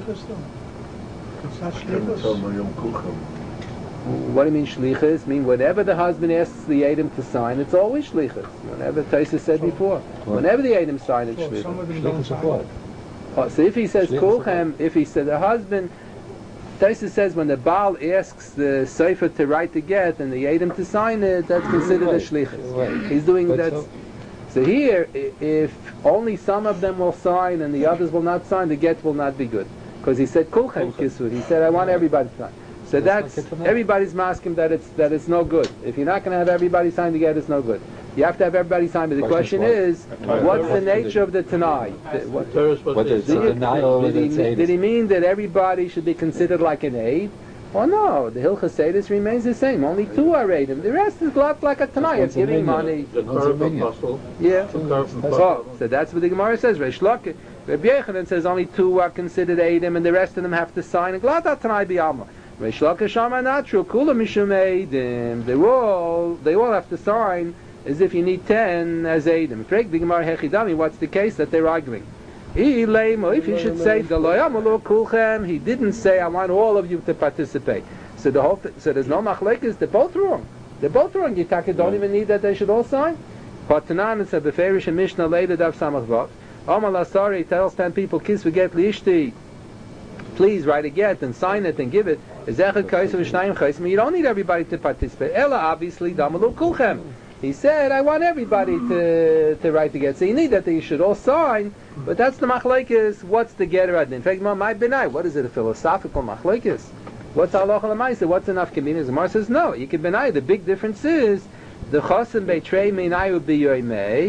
What do you mean shlichus? Mean whatever the husband asks the Adam to sign, it's always shlichus. Whenever Taisa said before, whenever the Adam signed, it's shlichus. Oh, so if he says kulchem, if he said the husband, Taisa says when the Baal asks the Sefer to write the get and the Adam to sign it, that's considered a shlichus. He's doing that. So here, i- if only some of them will sign and the others will not sign, the get will not be good. Because he said kulchem kisud. He said I want everybody to sign. So that's, everybody's masking that it's that it's no good. If you're not going to have everybody sign the get, it's no good. You have to have everybody sign. But the question is, what's the nature of the Tanai? The- what- Whether it's Did a he, denial or did, whether he, it's did Eidis. he mean that everybody should be considered like an aid? Or no, the Hilchas Seidis remains the same. Only two are aidim. The rest is glad like a Tanai. It's giving money. Yeah. Oh, so that's what the Gemara says. Reish Lakish. Rabbi Yechanan says only two are considered aidim, and the rest of them have to sign. And glad that Tanai be alma. Reish Lakish are not true. Kula mishum aidim. They all they all have to sign as if you need ten as aidim. Frek the Gemara hechidami. What's the case that they're arguing? If you should say kulchem, he didn't say I want all of you to participate. So the whole th- so there's no machlekes. They're both wrong. They're both wrong. Yitaka don't even need that they should all sign. Patanan is a beferish and Mishnah later dav samach vav. Omal asari tells ten people kiss we get liishti. Please write a get and sign it and give it. Ezechad kaisav v'shnayim chaisim. You don't need everybody to participate. Ella obviously damalu kulchem. He said, I want everybody to to write the get. So you need that they should all sign, but that's the machlekes. What's the get right? In fact, my benai, what is it, a philosophical machlekes? What's halacha l'maisa? What's enough convenience? The Gemara says, no, you can benai. The big difference is, the chosim betrei meinai u'biyoimei,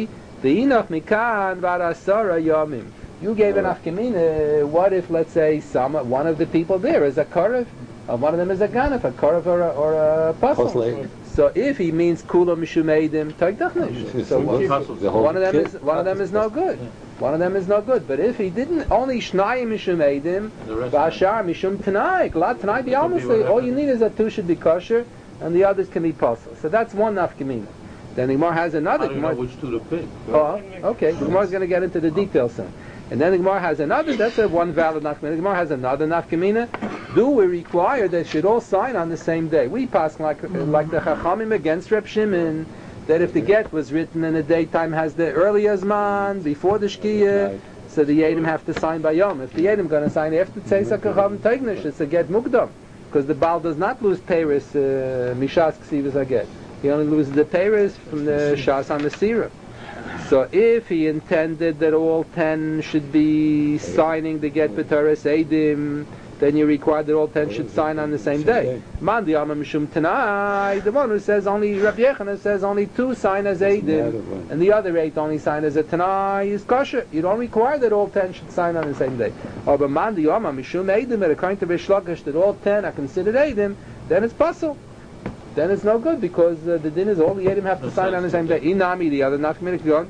Be'inach mikan varasara yomim. You gave an afkamina. What if, let's say, some one of the people there is a korev, and one of them is a ganef, a korev or a, or a puzzle. Puzzle. So if he means kula mishumeidim, taigdachnish. So one, one of them is one of them is no good. One of them is no good. But if he didn't only shnayim mishumeidim, v'ashar mishum tanai, glad tanai b'almasli. All you need is that two should be kosher, and the others can be puzzle. So that's one nafkamina. Then the Gemara has another. I don't know which two to pick. Oh, okay. The Gemara is going to get into the details soon. And then the Gemara has another. That's a one valid nafkamina. The Gemara has another nafkamina. Do we require they should all sign on the same day? We pass like like the Chachamim against Reb Shimon, that if the get was written in the daytime has the earlier zman before the shkiyah, so the yedim have to sign by yom. If the yedim going to sign after Tzeisak Chachamim Teignish, it's a get mukdam, because the Baal does not lose Paris uh, mishas ksivas a get. He only loses the Paris from the Shas on the Sira. So if he intended that all ten should be signing the get b'Torah Eidim, then you require that all ten should sign on the same day. Man the Amma Mishum Tanai, the one who says only, Rabbi Yechana says only two sign as Eidim, and the other eight only sign as a Tanai is kosher. You don't require that all ten should sign on the same day. Or but Man the Amma Mishum Eidim, and according to Rish Lakish that all ten are considered Eidim, then it's possible. Then it's no good, because uh, the din is all the Yedim have to sign on the same day. Inami, the other not committed to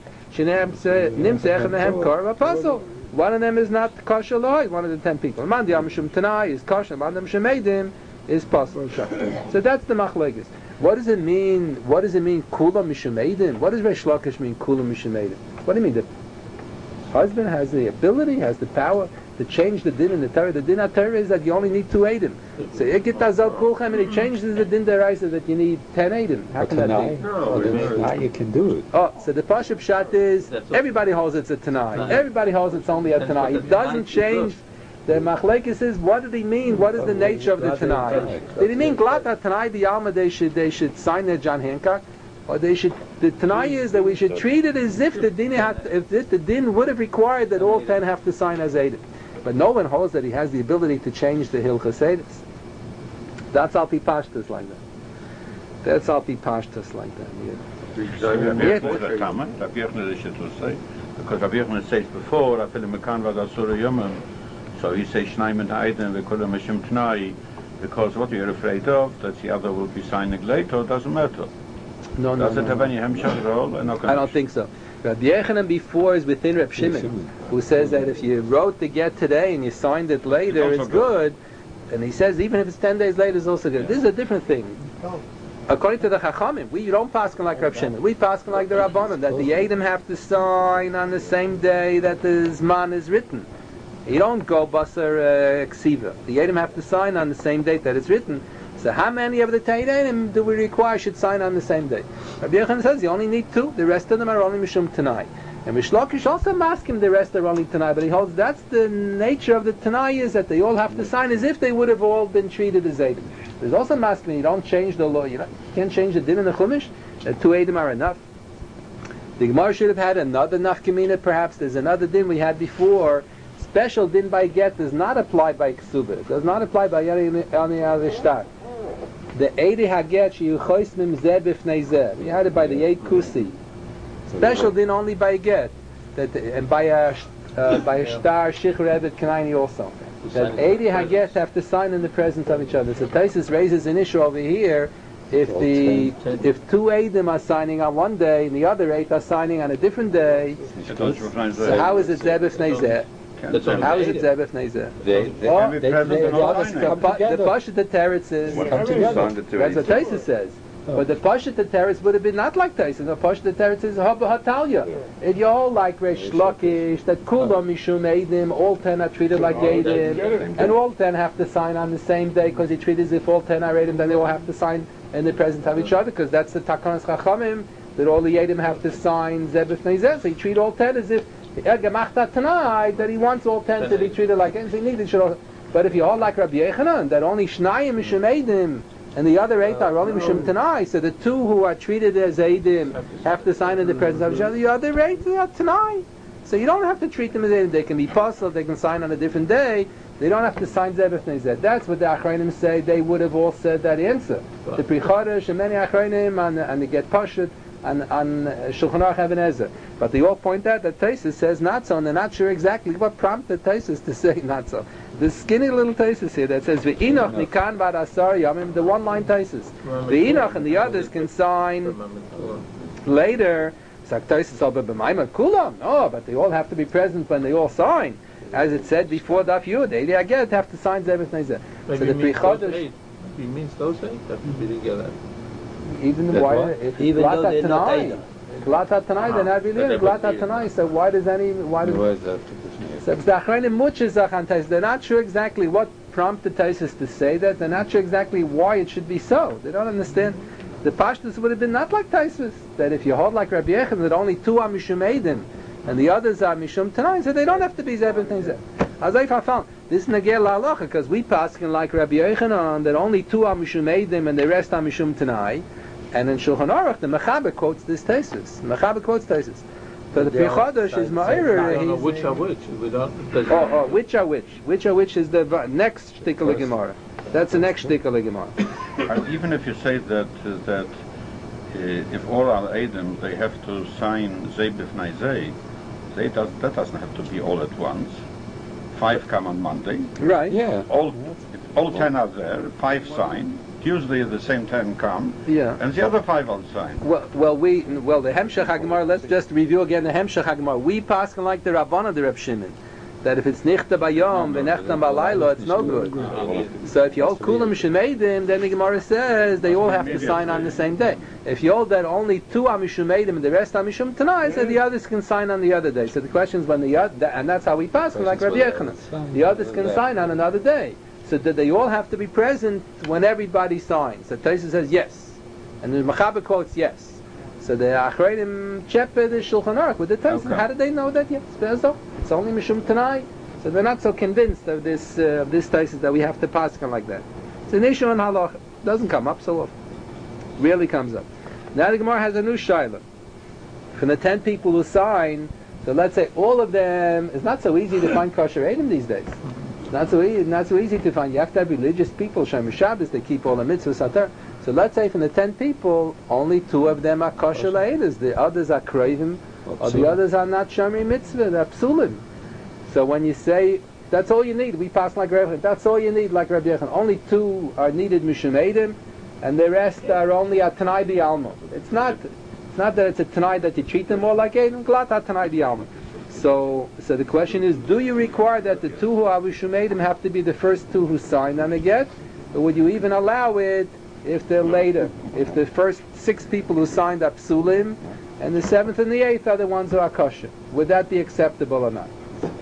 Nimsech and the Hem Kor Apostle. One of them is not kosher loy, one of the ten people. Man the Amishum Tanai is kosher, man the Amishum is possible. So that's the machlekes. What does it mean? What does it mean? Kula Mishum Eidim? What does Reish Lakish mean? Kula Mishum Eidim? What do you mean? The husband has the ability, has the power to change the din in the Torah. The din of Torah is that you only need two Eidim. So Ikit Azal Kulchem, and he changes the din deraisa that you need ten Eidim. How can that be? No, now you can do it. Oh, so the Pashup Shat is everybody holds it's a Tanai. Everybody holds it's only a Tanai. It doesn't change. The Machlekes is, what did he mean? What is the nature of the Tanai? Did he mean Glata Tanai the Alma? They should they should sign their John Hancock, or they should. The Tanai is that we should treat it as if the din had, if this, the din would have required that all ten have to sign as Eidim. But no one holds that he has the ability to change the Hilchos Eidos. That's Al Pi Pashtas like that. That's Al Pi Pashtas like that. Yeah. Rabbi Yechonah should say, because Rabbi Yechonah says before, I feel him mekan v'asura yomim, so he says Shnaim and Eidim v'kol Mishum Tanai, because what you're afraid of, that the other will be signing later, doesn't matter. No, no, Does it no, have no. any hemshach role? I don't think so. Rabbi Yechanan before is within Reb Shimon, who says that if you wrote the get today and you signed it later, It's it's also good. And he says even if it's ten days later, it's also good. This is a different thing. According to the Chachamim, we don't paskin like Reb Shimon. We paskin like the Rabbanim, that the Eidim have to sign on the same day that the Zman is written. You don't go basar uh, ksiva. The Eidim have to sign on the same date that it's written. So how many of the Eidim do we require should sign on the same day? Rabbi Yochanan says you only need two. The rest of them are only Mishum Tanai. And Rish Lakish also masking the rest are only Tanai, but he holds that's the nature of the Tanai is that they all have to sign as if they would have all been treated as Eidim. There's also masking, you don't change the law, you, know, you can't change the din in the Chumash, that two Eidim are enough. The Gemara should have had another nafkamina, perhaps. There's another din we had before. Special din by get does not apply by Ksuba. It does not apply by Yari Avishtar. The Eidi Haget Shiyuchois Mim Zeh B'fnei Zeh. We had it by the Eid Kusi. Special din only by get, that and by a uh, by a star Shich Rebet Kanaini also. That Eidi Haget have to sign in the presence of each other. So Taisus raises an issue over here. If the if two Eidim are signing on one day and the other eight are signing on a different day, so how is it Zeh B'fnei Zeh? How is it Zeh B'fnei Zeh? They, they, Oh, they, they, they, they always The come pa- together. the Pasha the Teretz is Come together. that's what Taisus says. But the Pasha the Teretz would have been not like Taisus. The Pasha the Teretz is Haba Hatalia. If you all like Resh Lakish, that Kulam Mishum Eidim, all ten are treated like Eidim, and all ten have to sign on the same day because he treated as if all ten are Eidim, then they all have to sign in the presence of each other, because that's the Takanas Chachamim, that all the Eidim have to sign Zeh B'fnei Zeh. So he treat all ten as if Er gemacht hat tonight, that he wants all ten to be treated like Eidim. So he needed should all, but if you all like Rabbi Yechanan, that only Shnayim Mishum Eidim and the other eight are only Mishum Tanai, so the two who are treated as Eidim have to sign in the presence of each other. The other eight are Tanai. So you don't have to treat them as Eidim. They can be puzzled, they can sign on a different day. They don't have to sign Zeh B'fnei Zeh. That's what the Achrayim say. They would have all said that answer. The Pri Chodesh and many Achrayim and, and they get Pashut on, on Shulchan Aruch Even Ezer. But they all point out that Taisus says not so, and they're not sure exactly what prompted Taisus to say not so. The skinny little Taisus here that says V'inoch nikan bar asar yamim, the one-line Taisus. V'inoch and the others can sign later. No, but they all have to be present when they all sign. As it said before Daf Yud, they again have to sign everything. So the Pri Chodesh. He means those eight have to be together. Even That why? what? If Even though Glata they're not Tanai, Eidah. Glata Tanai, they're not really they're Glata not Tanai. So why does any? Why does? Otherwise, they have to define So the Achronim Muchas Zachan Taisus. They're not sure exactly what prompted Taisus to say that. They're not sure exactly why it should be so. They don't understand. The Pashtus would have been not like Taisus, that if you hold like Rabbi Yechon, that only two are Mishum Eidim, and the others are Mishum Tanai, so they don't have to be everything. As I found, this is Nagel La'alacha, because we paskin like Rabbi Yochanan, that only two are Mishum Eidim, and the rest are Mishum Tanai, and in Shulchan Aruch, the Mechaber quotes this Taisus. Mechaber quotes Taisus. So the Pri Chodesh is I don't know Ma'ir. which are which. We don't. Oh, oh, which are which? Which are which is the v- next shtickle of Gemara. That's the next shtickle of Gemara. Uh, even if you say that uh, that uh, if all are Adam, they have to sign Zeh B'fnai Zeh, they does, that doesn't have to be all at once. Five come on Monday. Right. Yeah. All all ten are there. Five sign. Tuesday the same ten come. Yeah. And the other five will sign. Well, well, we well the Hemshech HaGemara. Let's just review again the Hemshech HaGemara. We pass like the Rabbana, the Reb Shimon, that if it's Nichta Bayom v'Nechtam Balaylo, it's no good. So if you hold Kulam Mishumeidim, then the Gemara says they all have to sign on the same day. If you hold that only two are Mishumeidim and the rest are Mishum Tanai, so the others can sign on the other day. So the question is when the other, and that's how we pass like Rabbi Yochanan. The others can sign on another day. So that they all have to be present when everybody signs. So Taisa says yes, and the Mechaber quotes yes. So the Achreidim check the Shulchan Aruch with the Taisa. Okay. How did they know that? Yes, it's only Mishum Tanai. So they're not so convinced of this uh, of this Taisa that we have to pass on like that. It's an issue in Halach. Doesn't come up so often. Rarely comes up. Now the Gemara has a new Shaila. From the ten people who sign, so let's say all of them, it's not so easy to find kosher Eidim these days. It's not so easy, not so easy to find. You have to have religious people, Shem Shabbos, they keep all the mitzvahs atar. So let's say from the ten people, only two of them are kosher Eidim. The others are kravim, or the others are not Shomri mitzvah, they're psulim. So when you say, that's all you need, we pass like Rabbi Yechon, that's all you need like Rabbi Yechon. Only two are needed Mishum Eidim, and the rest are only a Tanai B'Alma. It's not, it's not that it's a Tanai that you treat them more like Eidim, Glat a Tanai B'Alma. So, so the question is, do you require that the two who are Mishum Eidim have to be the first two who sign on the get, or would you even allow it if they're later? If the first six people who signed are Psulim, and the seventh and the eighth are the ones who are kosher, would that be acceptable or not?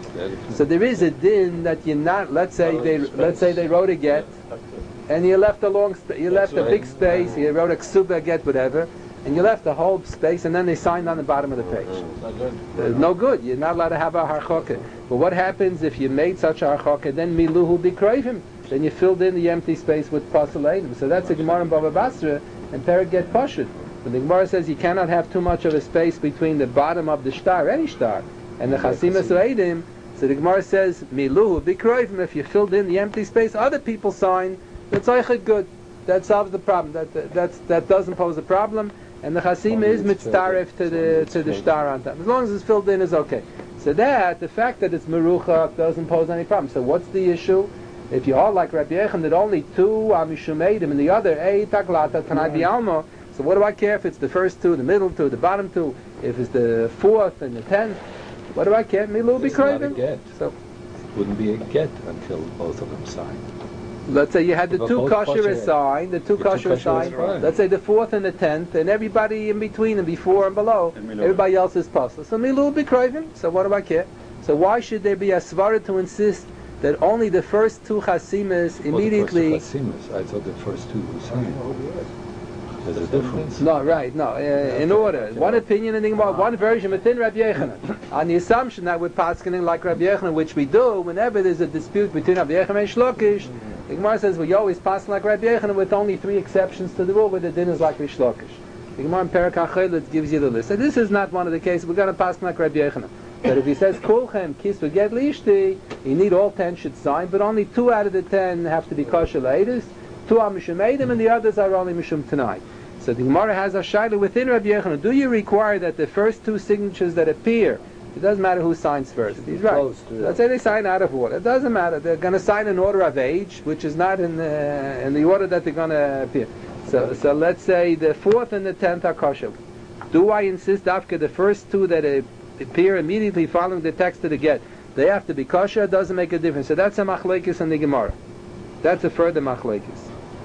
So there is a din that you're not. Let's say they let's say they wrote a get, and you left a long, sp- you left a big space. You wrote a ksuba get, whatever, and you left a whole space, and then they signed on the bottom of the page. It's no good. You're not allowed to have a harchoka. But what happens if you made such a harchoka? Then miluhu bikravim. Then you filled in the empty space with pasal. So that's a Gemara in Bava Basra, and Perek get pashut. But the Gemara says you cannot have too much of a space between the bottom of the star, any star, and the chasimas eidim. So the Gemara says, Miluhu, bikroivim, if you filled in the empty space, other people sign, that's oichet good. That solves the problem. That that that's, that doesn't pose a problem. And the chasima is mitztaref to the to the shtar on top. As long as it's filled in, is okay. So that, the fact that it's merucha doesn't pose any problem. So what's the issue? If you are like Rabbi Yechon, that only two are mishum eidim, and the other, eight taglata, tanai bialma, so what do I care if it's the first two, the middle two, the bottom two, if it's the fourth and the tenth? What do I care? Milu be It's not a craving. get. So It wouldn't be a get until both of them sign. let's say you had the But two both kosher kosher- assigned, the two the two kosher kosher assigned. assigned. Let's say the fourth and the tenth, and everybody in between and before and below, And milu. everybody else is puzzle. So milu be craving. So what do I care? So why should there be a svara to insist that only the first two chasimas immediately? Well, the first two chasimas, I thought the first two who signed. There's a difference. No, right, no, uh, in order. One opinion in the Gemara, one version within Rabbi Yochanan. On the assumption that we're paskening like Rabbi Yochanan, which we do, whenever there's a dispute between Rabbi Yochanan and Shlokish, the Gemara says we always pass like Rabbi Yochanan with only three exceptions to the rule where the din is like Rish Lakish. The Gemara in Perek HaCheled gives you the list. So this is not one of the cases. We're going to pass like Rabbi Yochanan. But if he says Kulchem Kis V'Get Lishti, you need all ten should sign, but only two out of the ten have to be kosher ladies. Two are Mishum Eidim and the others are only Mishum Tanai. So the Gemara has a shaila within Rabbi Yochanan. Do you require that the first two signatures that appear, it doesn't matter who signs first. He's right. Close to Let's say they sign out of order. It doesn't matter. They're going to sign in order of age, which is not in the, in the order that they're going to appear. So, so let's say the fourth and the tenth are kosher. Do I insist after the first two that appear immediately following the text of the get, they have to be kosher? It doesn't make a difference. So that's a machlekes in the Gemara. That's a further machlekes.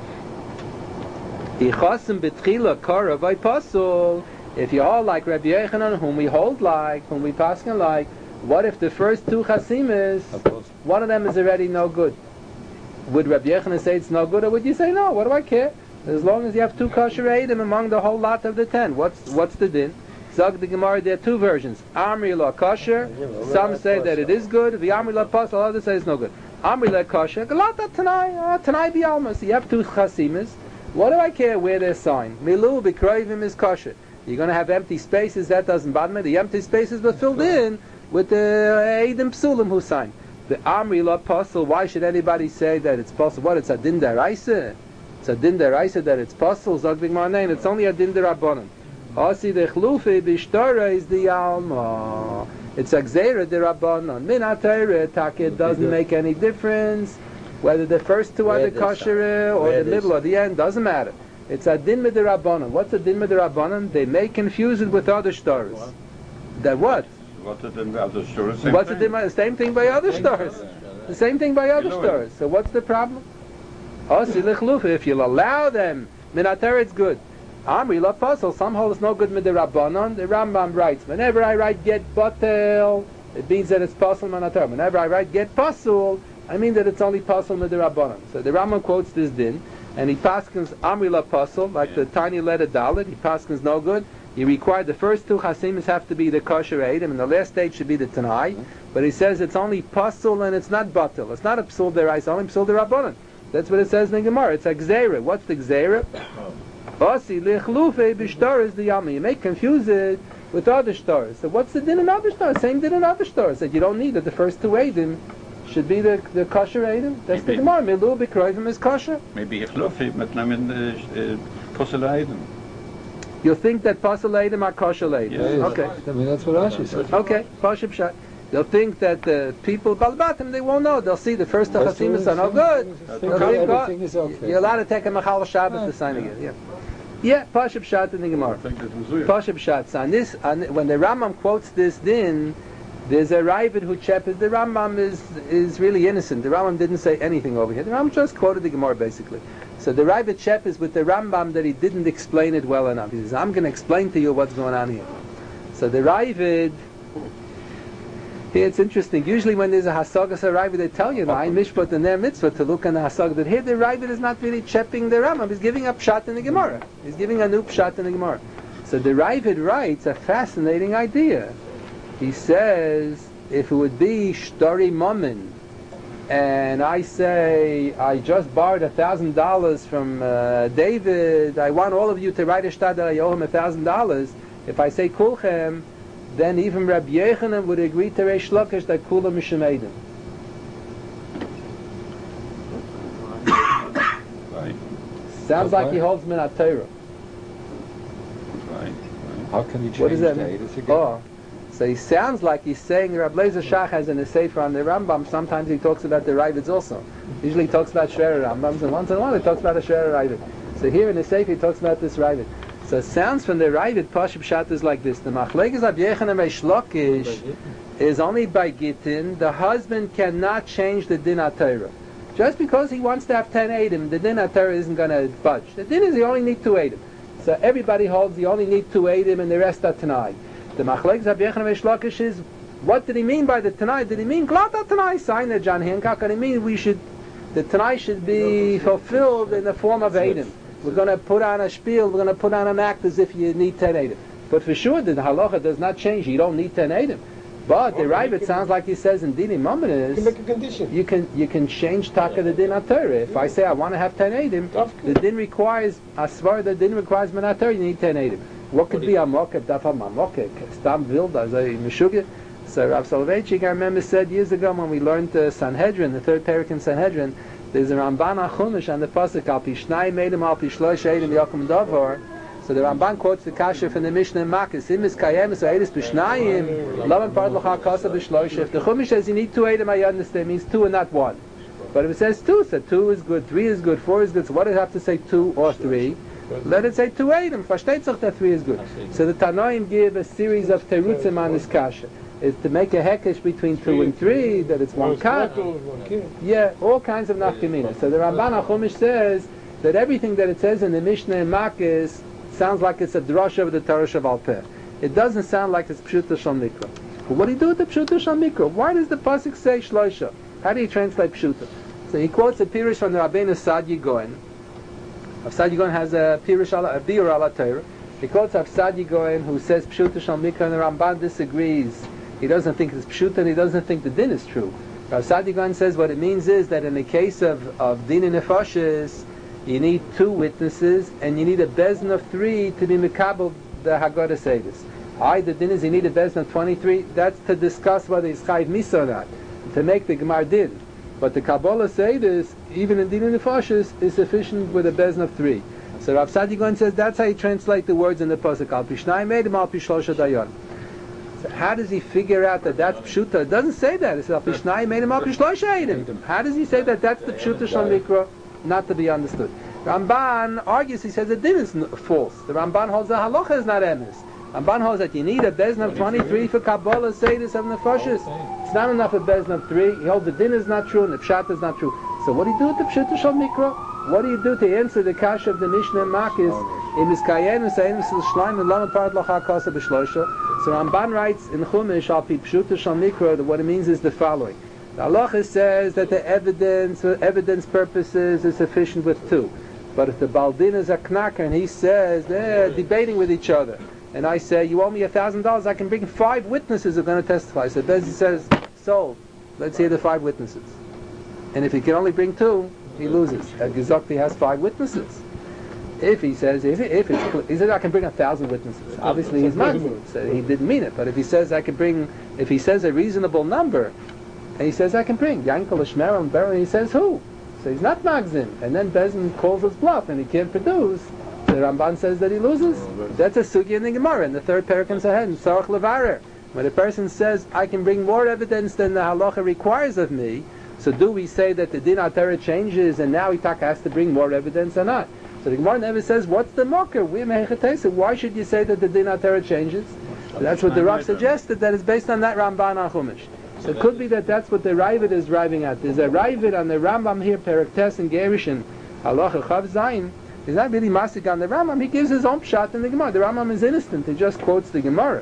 If you all like Rabbi Yochanan, whom we hold like, whom we paskin like, what if the first two chasimis, one of them is already no good? Would Rabbi Yochanan say it's no good, or would you say no? What do I care? As long as you have two kosher eidim among the whole lot of the ten, what's what's the din? Zog the Gemara, there are two versions. Amri la kosher. Some say that it is good. The Amri la pasal, others say it's no good. Amri la kosher. Galata tanai, tanai bialma. So you have two chasimis. What do I care where they're signed? Milu b'kroivim is kosher. You're going to have empty spaces, that doesn't bother me. The empty spaces were filled in with the Eidim Psulim who signed. The Amri La Apostle, why should anybody say that it's possible? What, it's a Din Deraisa? It's a Din Deraisa that it's possible, Zogdig Marnain. It's only a Din Derabanan. Asi de Chlufi Bishtara is the Alma. It's a Gzeira Derabanan. Min HaTeireh, Takit doesn't make any difference. Whether the first two are the kosher or the middle or the end, doesn't matter. It's a din midirabanan. What's a din midirabanan? They may confuse it with other stars. That what? What's it in the other stars? What's it in the same thing by other stars? The same thing by other stars. So what's the problem? If you'll allow them, minater it's good. Amri la pasal. Some hold it's no good midirabanan. The Rambam writes, whenever I write get batel, it means that it's pasal minater. Whenever I write get pasul, I mean that it's only pasal midirabanan. So the Rambam quotes this din. And he paskins Amri la Pasal, like yeah. the tiny letter Dalet, he paskins no good. He required the first two chasimis have to be the kosher eidim, and the last stage should be the Tanai. Mm-hmm. But he says it's only Pasal and it's not Batil. It's not a Psul derais, it's only Psul derabbanan. That's what it says in the Gemara. It's a Gzeira. What's the Gzeira? Asi lichlufe b'shtar is the Yami. You may confuse it with other stars. So what's the din in other stars? Same din in other stars. That you don't need that the first two eidim should be the the kosher eidim. That's maybe the Gemara. Milu b'kroivim is kosher. Maybe Chlufi mit namen kosher eidim. You think that pasal eidim are kosher eidim? Yes. Okay. I mean that's what Rashi said. Okay. Pashib shot. They'll think that the people balbatim they won't know. They'll see the first two chasimis are no good. Everything is okay. You're allowed to take a machal Shabbos to sign again. Yeah. Yeah. Pashib shot in the Gemara. Pashib shot. On this, on, when the Rambam quotes this din. There's a Ravid who chepes. The Rambam is is really innocent. The Rambam didn't say anything over here. The Rambam just quoted the Gemara basically. So the Ravid chepes with the Rambam that he didn't explain it well enough. He says, "I'm going to explain to you what's going on here." So the Ravid here it's interesting. Usually when there's a hasagas a Ravid, they tell you, "I mishpat in their mitzvah to look on the hasag." But here the Ravid is not really chepping the Rambam. He's giving a pshat in the Gemara. He's giving a new pshat in the Gemara. So the Ravid writes a fascinating idea. He says, if it would be Shtari Mammon, and I say, I just borrowed a thousand dollars from uh, David, I want all of you to write a shtad that I owe him a thousand dollars. If I say Kulchem, then even Rabbi Yochanan would agree to Reish Lakish that Kula Mishim Eidim. Right. Sounds like he holds Min HaTorah. Right. How can he change What does that the mean? Eidos again? Oh. So he sounds like he's saying Rabbi Lezer Shach has in his Sefer on the Rambam. Sometimes he talks about the Ravids also. Usually he talks about Shrerer Rambams, and once in a while he talks about a Shrerer Ravid. So here in the Sefer he talks about this Ravid. So it sounds from the Ravid, Pashib Shat is like this. The Machlekes Rabbi Yochanan and Reish Lakish is only by Gittin. The husband cannot change the Din HaTorah. Just because he wants to have ten Eidim, the Din HaTorah isn't going to budge. The Din is you only need two Eidim. So everybody holds you only need two Eidim and the rest are Tanai. The Machlekes Rabbi Yochanan and Reish Lakish is, what did he mean by the Tanai? Did he mean Glata Tanai? Sign the John Hancock, and he mean we should, the Tanai should be fulfilled in the form of Eidim. We're going to put on a spiel, we're going to put on an act as if you need ten Eidim. But for sure, the halacha does not change. You don't need ten Eidim. But the Ravid sounds like he says in Dini Mamonis, You can make a condition. you can you can change taka the din HaTorah. If I say I want to have ten Eidim, the din requires asvar. The din requires min HaTorah. You need ten Eidim. What could be a mokeh? Dafa mamokeh. Stam vilda zay meshugah. So Rav Soloveitchik, I remember, said years ago when we learned uh, Sanhedrin, the third parak in Sanhedrin, there's a Ramban HaChumash on the pasuk al pi shnai meidim al pi shlosh eidim yakum davar. So the Ramban quotes the kasha from the Mishnah in Makis. Im is kayemis or edis b'shnayim, lavan part l'cha kasa b'shloisha. If the Chumash says you need two edim, I understand, it means two and not one. But if it says two, so two is good, three is good, four is good, so what does it have to say two or three? Let it say two edim. Versteht sich that three is good. So the Tanoim give a series of terutzim on this kasha. It's to make a hekesh between two and three, that it's one kat. Yeah, all kinds of nafkaminas. So the Ramban HaChumash says that everything that it says in the Mishnah and Makis sounds like it's a drasha of the Torah Shabbal Peh. It doesn't sound like it's Pshuta Shal Mikra. But what do you do with the Pshuta Shal Mikra? Why does the pasuk say Shloisha? How do you translate Pshuta? So he quotes a pirush from the Rabbeinu Sadi Goen. Sadi Goen has a pirush, a biur ala Torah. He quotes of Sadi Goen who says Pshuta Shal Mikra, and the Ramban disagrees. He doesn't think it's Pshuta, and he doesn't think the din is true. Rav Sadi Goen says what it means is that in the case of, of din and nefashis, you need two witnesses, and you need a bezin of three to be mekabel the Haggadah Sedis. I, the din is you need a bezin of twenty-three. That's to discuss whether it's chayiv misa or not, to make the gemar din. But the Kabbalah Sedis, even in din and nefashis, is sufficient with a bezin of three. So Rav Sadi Goen says that's how you translate the words in the pasuk. Al pishnai medim al pishlosha dayan. So how does he figure out that that's pshuta? It doesn't say that. It says al pishnai medim al pishlosha edim. How does he say that that's the pshuta shal mikra? Not to be understood. Ramban argues, he says the din is false. The Ramban holds the halacha is not emes. Ramban holds that you need a bezin of twenty-three for Kabbalah Sedis of nefashis. It's not enough a bezin of three. He holds the din is not true and the pshat is not true. So what do you do with the pshuta shal mikra? What do you do to answer the kasha of the Mishnah and Makis? Im is kayenis ha'enim sil shleim and lama part lacha kasa b'shloisha. So Ramban writes in Chumash al pi pshuta shal mikra that what it means is the following. The halacha says that the evidence, for evidence purposes, is sufficient with two. But if the baldin is a knacker and he says they're debating with each other, and I say you owe me a thousand dollars, I can bring five witnesses who are going to testify. So Bezi says sold. Let's hear the five witnesses. And if he can only bring two, he loses. A Gezokti has five witnesses. If he says if it, if it's he says I can bring a thousand witnesses, obviously he's magzim. So he didn't mean it. But if he says I can bring, if he says a reasonable number. And he says, I can bring Yankel, Shmer, and Beryl, and he says, who? So he's not Magzim. And then Bezin calls his bluff, and he can't produce. The Ramban says that he loses. That's a Sugi in the Gemara, in the third parak in Sahed, in Tzarech Levarer. When a person says, I can bring more evidence than the halacha requires of me, so do we say that the din atara changes, and now Itak has to bring more evidence or not? So the Gemara never says, what's the mocker? Why should you say that the din atara changes? So that's what the Rav suggested, that is based on that Ramban on Chumash. So it could be that that's what the Ravid is driving at. There's a Ravid on the Rambam here, Perek Tes and Gerishin, Halacha Chav Zayin. He's not really masik on the Rambam. He gives his own pshat in the Gemara. The Rambam is innocent. He just quotes the Gemara.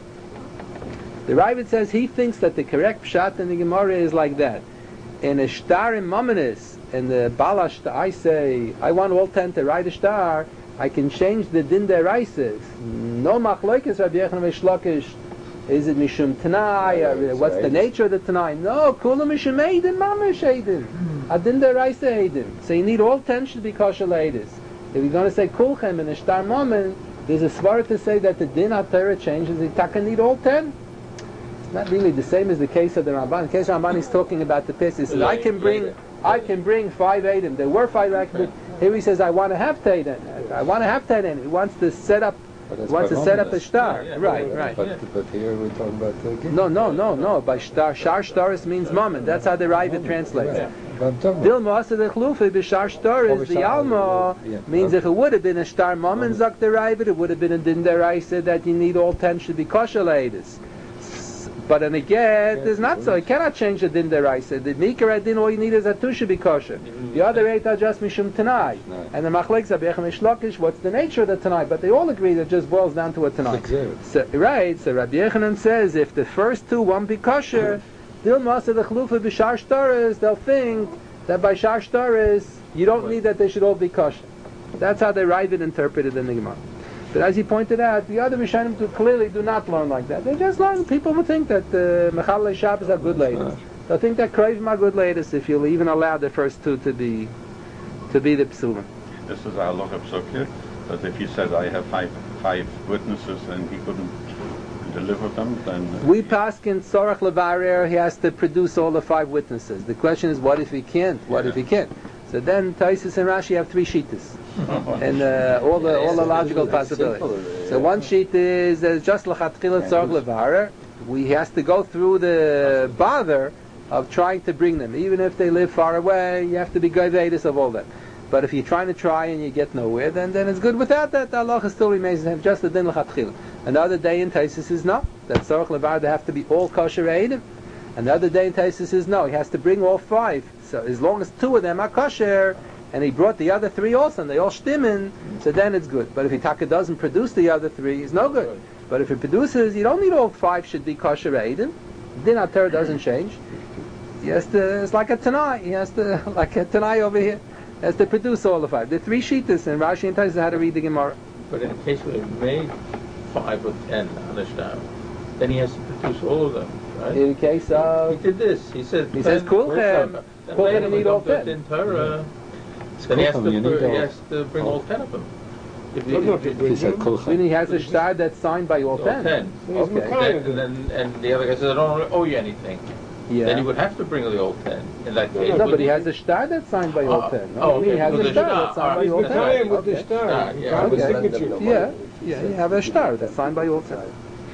The Ravid says he thinks that the correct pshat in the Gemara is like that. In a shtar in Mominis, in the Balash, I say, I want all ten to write a shtar, I can change the din deraises. No machloikis Rabbi Yechon V'Shlokish. Is it Mishum Tanai? Or what's the nature of the Tanai? No, Kula Mishum Eidin, Mamish Eidin. Adin Deraisa Eidin. So you need all ten should be kosher ladies. If you're going to say Kulchem in a Shtar Moment, there's a svara to say that the Din HaTorah changes. You taka need all ten. It's not really the same as the case of the Ramban. The case of Ramban is talking about the Pis. He says, I can bring, I can bring five Eidim. There were five Eidim. Here he says, I want to have Teidim. I want to have Teidim. He wants to set up He wants to set up a shtar. Yeah, yeah, right, right. But, yeah. but here we're talking about uh, No, no, no, no. By shtar, shar shtaris means moment. That's how the Ravid translates it. Dil Moasa de Chlufi b'shar shtaris, the Alma means if it would have been a shtar moment, zok the Ravid, it would have been a din deraisa that you need all ten should be kosher ladies. But then again, there's not so. You cannot change the din deraisa. The mikra din, all you need is that two should be kosher. The other eight are just mishum tanai. And the machlek zabechem ishlokish. What's the nature of the tanai? But they all agree that it just boils down to a tanai. So, right. So Rabbi Yechanan says if the first two won't be kosher, dil masa the chlufa b'shar shtaris, they'll think that by shar shtaris you don't need that they should all be kosher. That's how they write it interpreted in the Gemara. But as he pointed out, the other Rishonim do clearly do not learn like that. They just learn. People will think that uh, Mechalei Shabbos are good ladies. They'll think that Kreivim are good ladies if you'll even allow the first two to be to be the Psulim. This is our look up Sukya, that if he said I have five five witnesses and he couldn't deliver them, then... We pass in Tzorach Levarer, he has to produce all the five witnesses. The question is, what if he can't? What yeah. if he can't? So then Taisus and Rashi have three shittas. and uh, all the all the logical possibilities. So one sheet is uh, just l'chatchila tzarich levarer. We has to go through the bother of trying to bring them, even if they live far away. You have to be goyvedus of all that. But if you're trying to try and you get nowhere, then then it's good without that. The halacha still remains the same, just the din l'chatchila. Another day in Taisus is no. That tzarich levarer they have to be all kosher eidim. Another day in Taisus is no. He has to bring all five. So as long as two of them are kosher, and he brought the other three also, and they all stimmen, so then it's good. But if he taka doesn't produce the other three, it's no good. But if it produces, you don't need all five should be kosher eidim. Din ater doesn't change. He has to, it's like a Tanai. He has to, like a Tanai over here, he has to produce all the five. The three shittas, and Rashi and Taisus how to read the Gemara. But in the case where he made five or ten on the shtar, then he has to produce all of them, right? In the case He of, did this. He said. He says, "Kulchem." Then Kulchem later need we all come to ten. Din Torah. Then he has to, Kulchem, you need pr- he all- has to bring all ten of them. If he, Doesn't have if to he- bring He said them. when kulchem. he has a star that's signed by all all ten. ten. He's Okay. Mekayim Then, them. and then and the other guy says, I don't owe you anything. Yeah. Then he would have to bring the old ten. In that case, No, but wouldn't he has a star that's signed by all Oh, ten. No? oh, I mean, he okay, has with a the star star. that's signed by He's all He's ten. Mekayim with Okay. the star. Ah, yeah. Got the Okay. signature. Yeah, yeah, you have a star that's signed by all ten.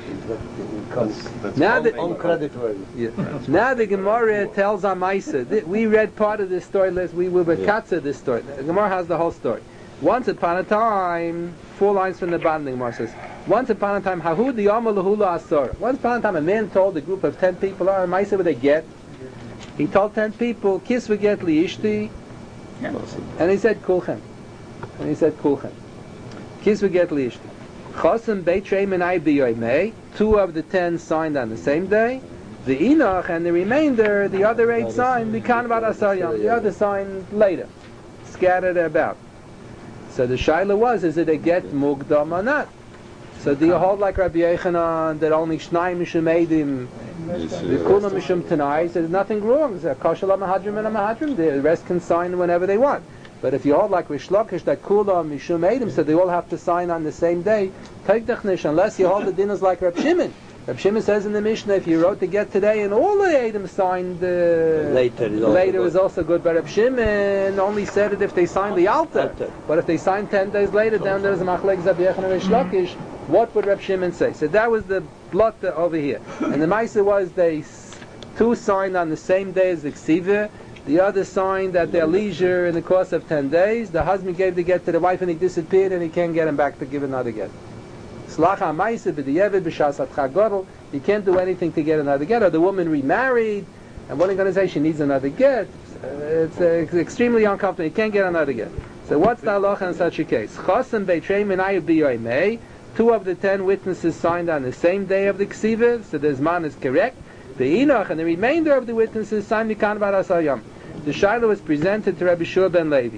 That's Now the, uncreditworthy. yeah. Now the Gemara tells our Maisa. Th- We read part of this story. Let's we will bekatza this story. The Gemara has the whole story. Once upon a time, four lines from the bottom. The Gemara says, once upon a time, Hahud the Lahula Asor. Once upon a time, a man told a group of ten people, "Oh, Maisa with a get." He told ten people, "Kiss we get liishti," and he said, "Kulchem," and he said, "Kulchem." Kiss we get liishti. Chosem Beit Sheimenai B'Yoymei. Two of the ten signed on the same day. The Enoch and the remainder, the other eight signed, Mikan Bar Asar Yom. The other signed later, scattered about. So the shaila was, is it a get mugdam or not? So do you hold like Rabbi Yechanan that only Shnai Mishum Eidim, the Kulam Mishum Tanai, so there's nothing wrong. It's a Kosher Mahadrim and a Mahadrim. The rest can sign whenever they want. But if you hold like Rish Lakish that Kulam Mishum Eidim, so they all have to sign on the same day, take the Chnish, unless you hold the dinners like Reb Shimon. Reb Shimon says in the Mishnah, if you wrote the get today and all the Eidim signed uh, Later is also later good. is also good. But Reb Shimon only said it if they signed the altar. Altar. But if they signed ten days later, then there's a Machlek Zabiyach and Rish Lakish. What would Reb Shimon say? So that was the blot over here. And the Maisa was they s- two signed on the same day as the Ksiva. The other signed at their leisure in the course of ten days. The husband gave the get to the wife and he disappeared and he can't get him back to give another get. Slacha Maisa b'diyevid b'shas atchagodol. You can't do anything to get another get. Or the woman remarried, and what are you going to say? She needs another get. Uh, it's, uh, it's extremely uncomfortable. You can't get another get. So what's the halacha in such a case? Chosem beitrei minayu b'yoymei. Two of the ten witnesses signed on the same day of the ksiva, so the zman is correct. The Enoch and the remainder of the witnesses signed Mikan Bar Asar Yom. The Shiloh was presented to Rabbi Shua ben Levi.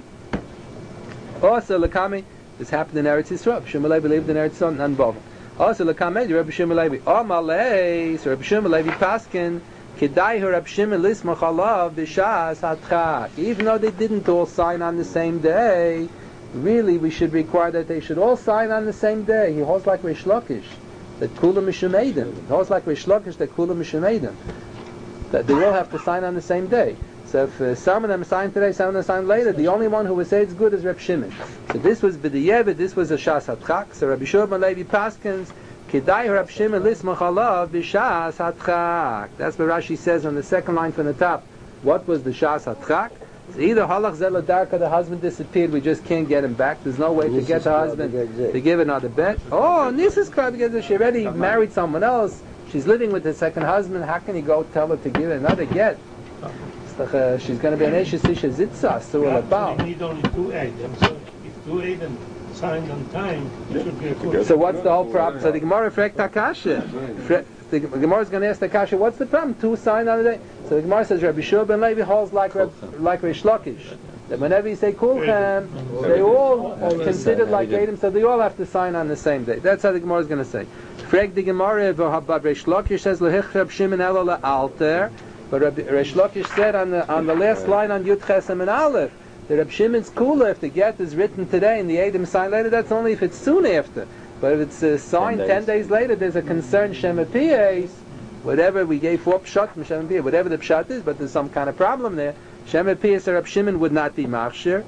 Also, Lakami, this happened in Eretz Yisrael. Rabbi Shua ben Levi lived in Eretz Yisrael and Bovel. Also, Lakami, Rabbi Shua ben Levi. Oh, Malay, so Rabbi Shua ben Levi Paskin, Kedai her Rabbi Shimon Lismach Alav B'Shas Hatchak. Even though they didn't all sign on the same day, really we should require that they should all sign on the same day. He holds like Rish Lakish, that Kula Mishum Eidim. He holds like Rish Lakish, that Kula Mishum Eidim. That they all have to sign on the same day. So if uh, some of them sign today, some of them sign later, the only one who would say it's good is Reb Shimon. So this was B'diyevet, this was a Shas Hatchak. So Rabbi Shua ben Levi Paskins, Kedai Reb Shimon Lismach Alav B'Shas Hatchak. That's what Rashi says on the second line from the top. What was the Shas Hatchak? So either Halach Zel Darka, the husband disappeared, we just can't get him back. There's no way to get the husband to give another bet. Oh, Nisas Krav, she already married someone else. She's living with the second husband. How can he go tell her to give another get? Uh, she's going to be an Eshes Isha Zitzah, so Yeah, about. you need only two items. So if two items signed on time, it should be a good. So what's the whole problem? So the Gemara frekt Takasha. The Gemara is going to ask Takasha, what's the problem? Two signed on the day. So the Gemara says Rabbi Shua ben Levi holds like Reb, like Rish Lakish. That whenever you say Kulchem, they all considered like Adam, so they all have to sign on the same day. That's how the Gemara is going to say. Frek the Gemara, but Rish Lakish says Lehich Reb Shimon Elo Alter. But Rabbi Rish Lakish said on the on the last line on Yud Chesem and Aleph, the Reb Shimon's cooler if the get is written today and the Adam signed later. That's only if it's soon after. But if it's uh, signed ten days. ten days later, there's a concern Shema Piyas. Whatever we gave four pshat from Shema Piyas, whatever the pshat is, but there's some kind of problem there. Shema Piyas or Reb Shimon would not be machshir.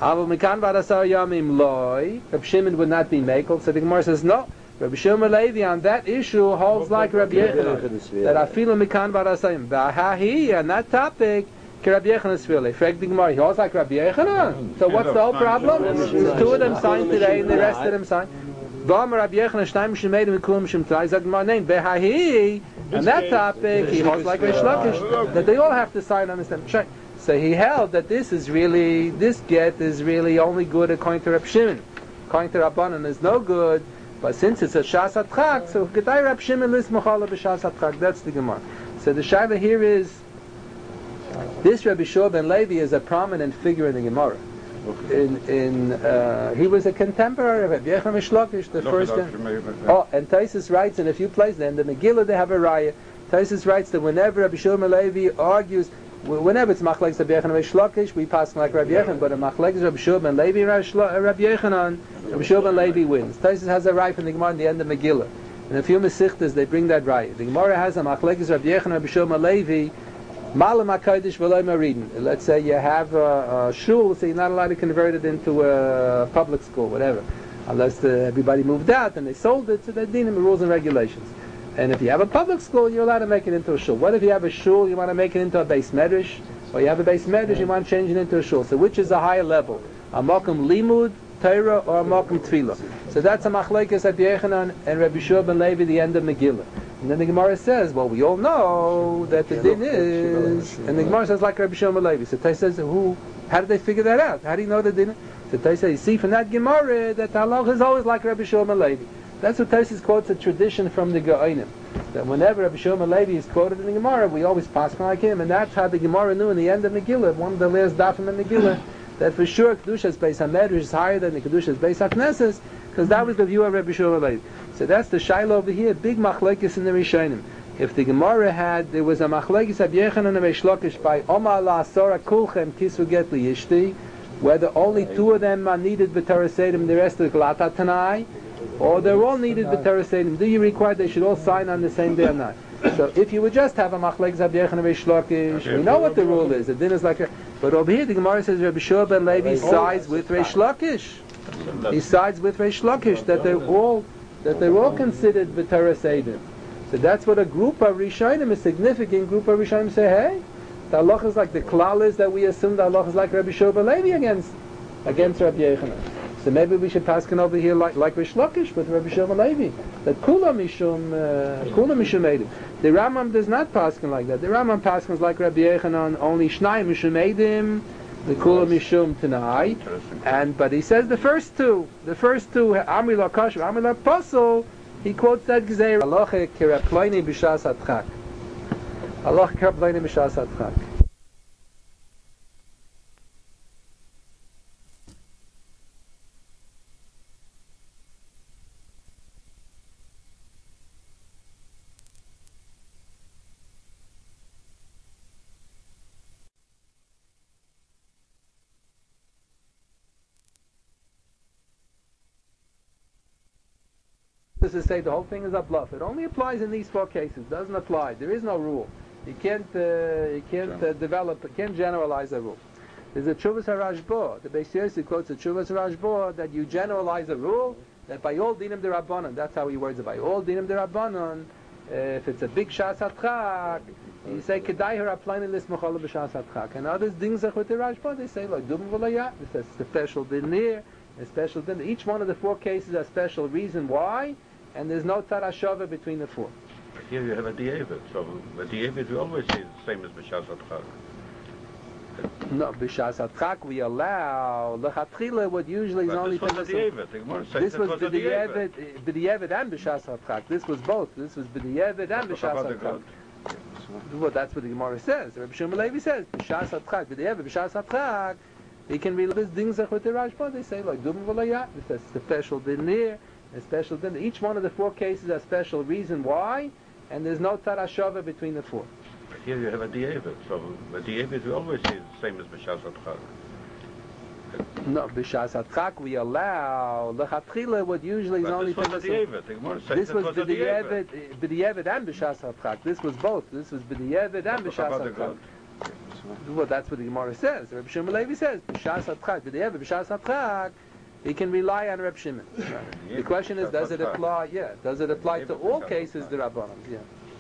Aval Mikan Vadasar Yamim Loi, Rabbi Shimon would not be Mekel. So the Gemara says, no. Rabbi Shimon Levi on that issue holds like Rabbi Yechanan. That Afilu Mikan Vadasar Yamim. V'ahahi, on that topic, Rabbi Yechanan Svile. Frag the Gemara, he holds like Rabbi Yechanan. So what's the whole problem? There's two of them signed today and the rest of them signed. V'amar Rabbi Yechanan, Shnaim Shemedim, V'kulam Shem Tzai, Zag Gemara name. V'ahahi, on that topic, he holds like Reish Lakish. That they all have to sign on the same. So he held that this is really, this get is really only good according to Reb Shimon. According to Rabbanan is no good, but since it's a Shas HaTchak, so Gedai Reb Shimon Lismachala b'Shas HaTchak, that's the Gemara. So the Shaila here is, this Rabbi Shua ben Levi is a prominent figure in the Gemara. In, in, uh, he was a contemporary of Rabbi Yechon Mishlokish, the first. Oh, and Taisus writes in a few places, in the Megillah they have a raya. Taisus writes that whenever Rabbi Shua ben Levi argues, whenever it's machlekes Rabbi Yechon and Shlokish, we pass like Rabbi Yechon, but a machlekes Rabbi Shua ben Levi Rabbi Yechanan, Rabbi Shua ben Levi wins. Taisus has a right from the Gemara in the end of Megillah. In a few Mesichtas they bring that right. The Gemara has a machlekes Rabbi Yechon and Rabbi Shua ben Levi. Malam HaKodesh v'lo maridin. Let's say you have a, a shul, so you're not allowed to convert it into a public school, whatever, unless the, everybody moved out and they sold it. So they're dealing with rules and regulations. And if you have a public school, you're allowed to make it into a shul. What if you have a shul, you want to make it into a beis medrash, or you have a beis medrash, you want to change it into a shul? So which is a higher level? A makom limud Torah or a makom tefillah? So that's a machlekes Rabbi Yechanan and Rabbi Shua ben Levi, the end of Megillah. And then the Gemara says, well, we all know that the din is, and the Gemara says like Rabbi Shua ben Levi. So Tai says, who? How did they figure that out? How do you know the din? So Tai says, you see from that Gemara that the halach is always like Rabbi Shua ben Levi. That's what Taisus quotes a tradition from the Geonim. That whenever Rabbi Shua ben Levi is quoted in the Gemara, we always pass like him, and that's how the Gemara knew in the end of Megillah, one of the last dafim in Megillah, that for sure Kedusha's Beis HaMedrash is higher than the Kedusha's Beis HaKnesses, because that was the view of Rabbi Shua ben Levi. So that's the Shaila over here, big machlekes in the Rishonim. If the Gemara had, there was a machlekes Rabbi Yechanan and Reish Lakish by Omar la Asora Kulchem Kisu Get Li Yishti, whether only two of them are needed b'Torah Seidim, the rest of the Glata Tanai, or they're all needed b'Torah Seidim. Do you require they should all sign on the same day or not? So if you would just have a machlekes Rabbi Yechanan and Reish Lakish, we know what the rule is. The din is like a, but over here the Gemara says Rabbi Shua ben Levi sides with Reish Lakish. He sides with Reish Lakish that they're all that they're all considered b'Torah Seidim. So that's what a group of Rishonim, a significant group of Rishonim, say, hey, the halach is like the klal is that we assume the halach is like Rabbi Shua ben Levi against against Rabbi Yechanan. So maybe we should pass over here like like Reish Lakish with Rabbi Shua ben Levi, that kula mishum uh, kula mishum edim. The Rambam does not pass like that. The Rambam passes like Rabbi Yechanan, only shnai mishum edim, the kula mishum tanai, and but he says the first two, the first two, Amri la kasher, Amri la pasol, he quotes that gzeir. Halacha kiraploini b'shas hatchak. Halacha kiraploini b'shas hatchak. To say the whole thing is a bluff. It only applies in these four cases. It doesn't apply. There is no rule. You can't uh, you can't uh, develop, you can't generalize a rule. There's a Tshuvas HaRashba. The Beis Yosef quotes a Tshuvas HaRashba that you generalize a rule that by all dinim derabbanan. That's how he words it. By all dinim derabbanan, uh, if it's a big shas hatchak, you say kedai haraplein lismachala b'shas hatchak. And others things with the Rashba, they say like dum v'layat. It's a special din here, a special din. Each one of the four cases has a special reason why. And there's no tarashava between the four. Here you have a di'evet. So a di'evet we always say the same as b'shas hatchak. No, b'shas hatchak we allow lechatchila what usually is but only this was the di'evet. This was b'di'evet, b'di'evet and b'shas hatchak. This was both. This was b'di'evet and b'shas hatchak. Well, that's what the Gemara says. Rabbi Shimon Levi says b'shas hatchak, b'di'evet b'shas hatchak. He can read this things with the Rashba. They say like dum v'layat. It's a special din here. A special din. Each one of the four cases has a special reason why, and there's no tarashava between the four. Here you have a di'evet. So a di'evet we always say the same as b'shas hatchak. No, b'shas hatchak we allow lechatchila what usually is but only. This was the di'evet. This was b'di'evet, b'di'evet and b'shas hatchak. This was both. This was b'di'evet and b'shas hatchak. Well, that's what the Gemara says. Reb Shimon Levi says, B'shas Hatchak, B'di'evet B'shas Hatchak, he can rely on Reb Shimon. The question is, does it apply? Yeah, does it apply to all cases, the Rabbanim? Yeah.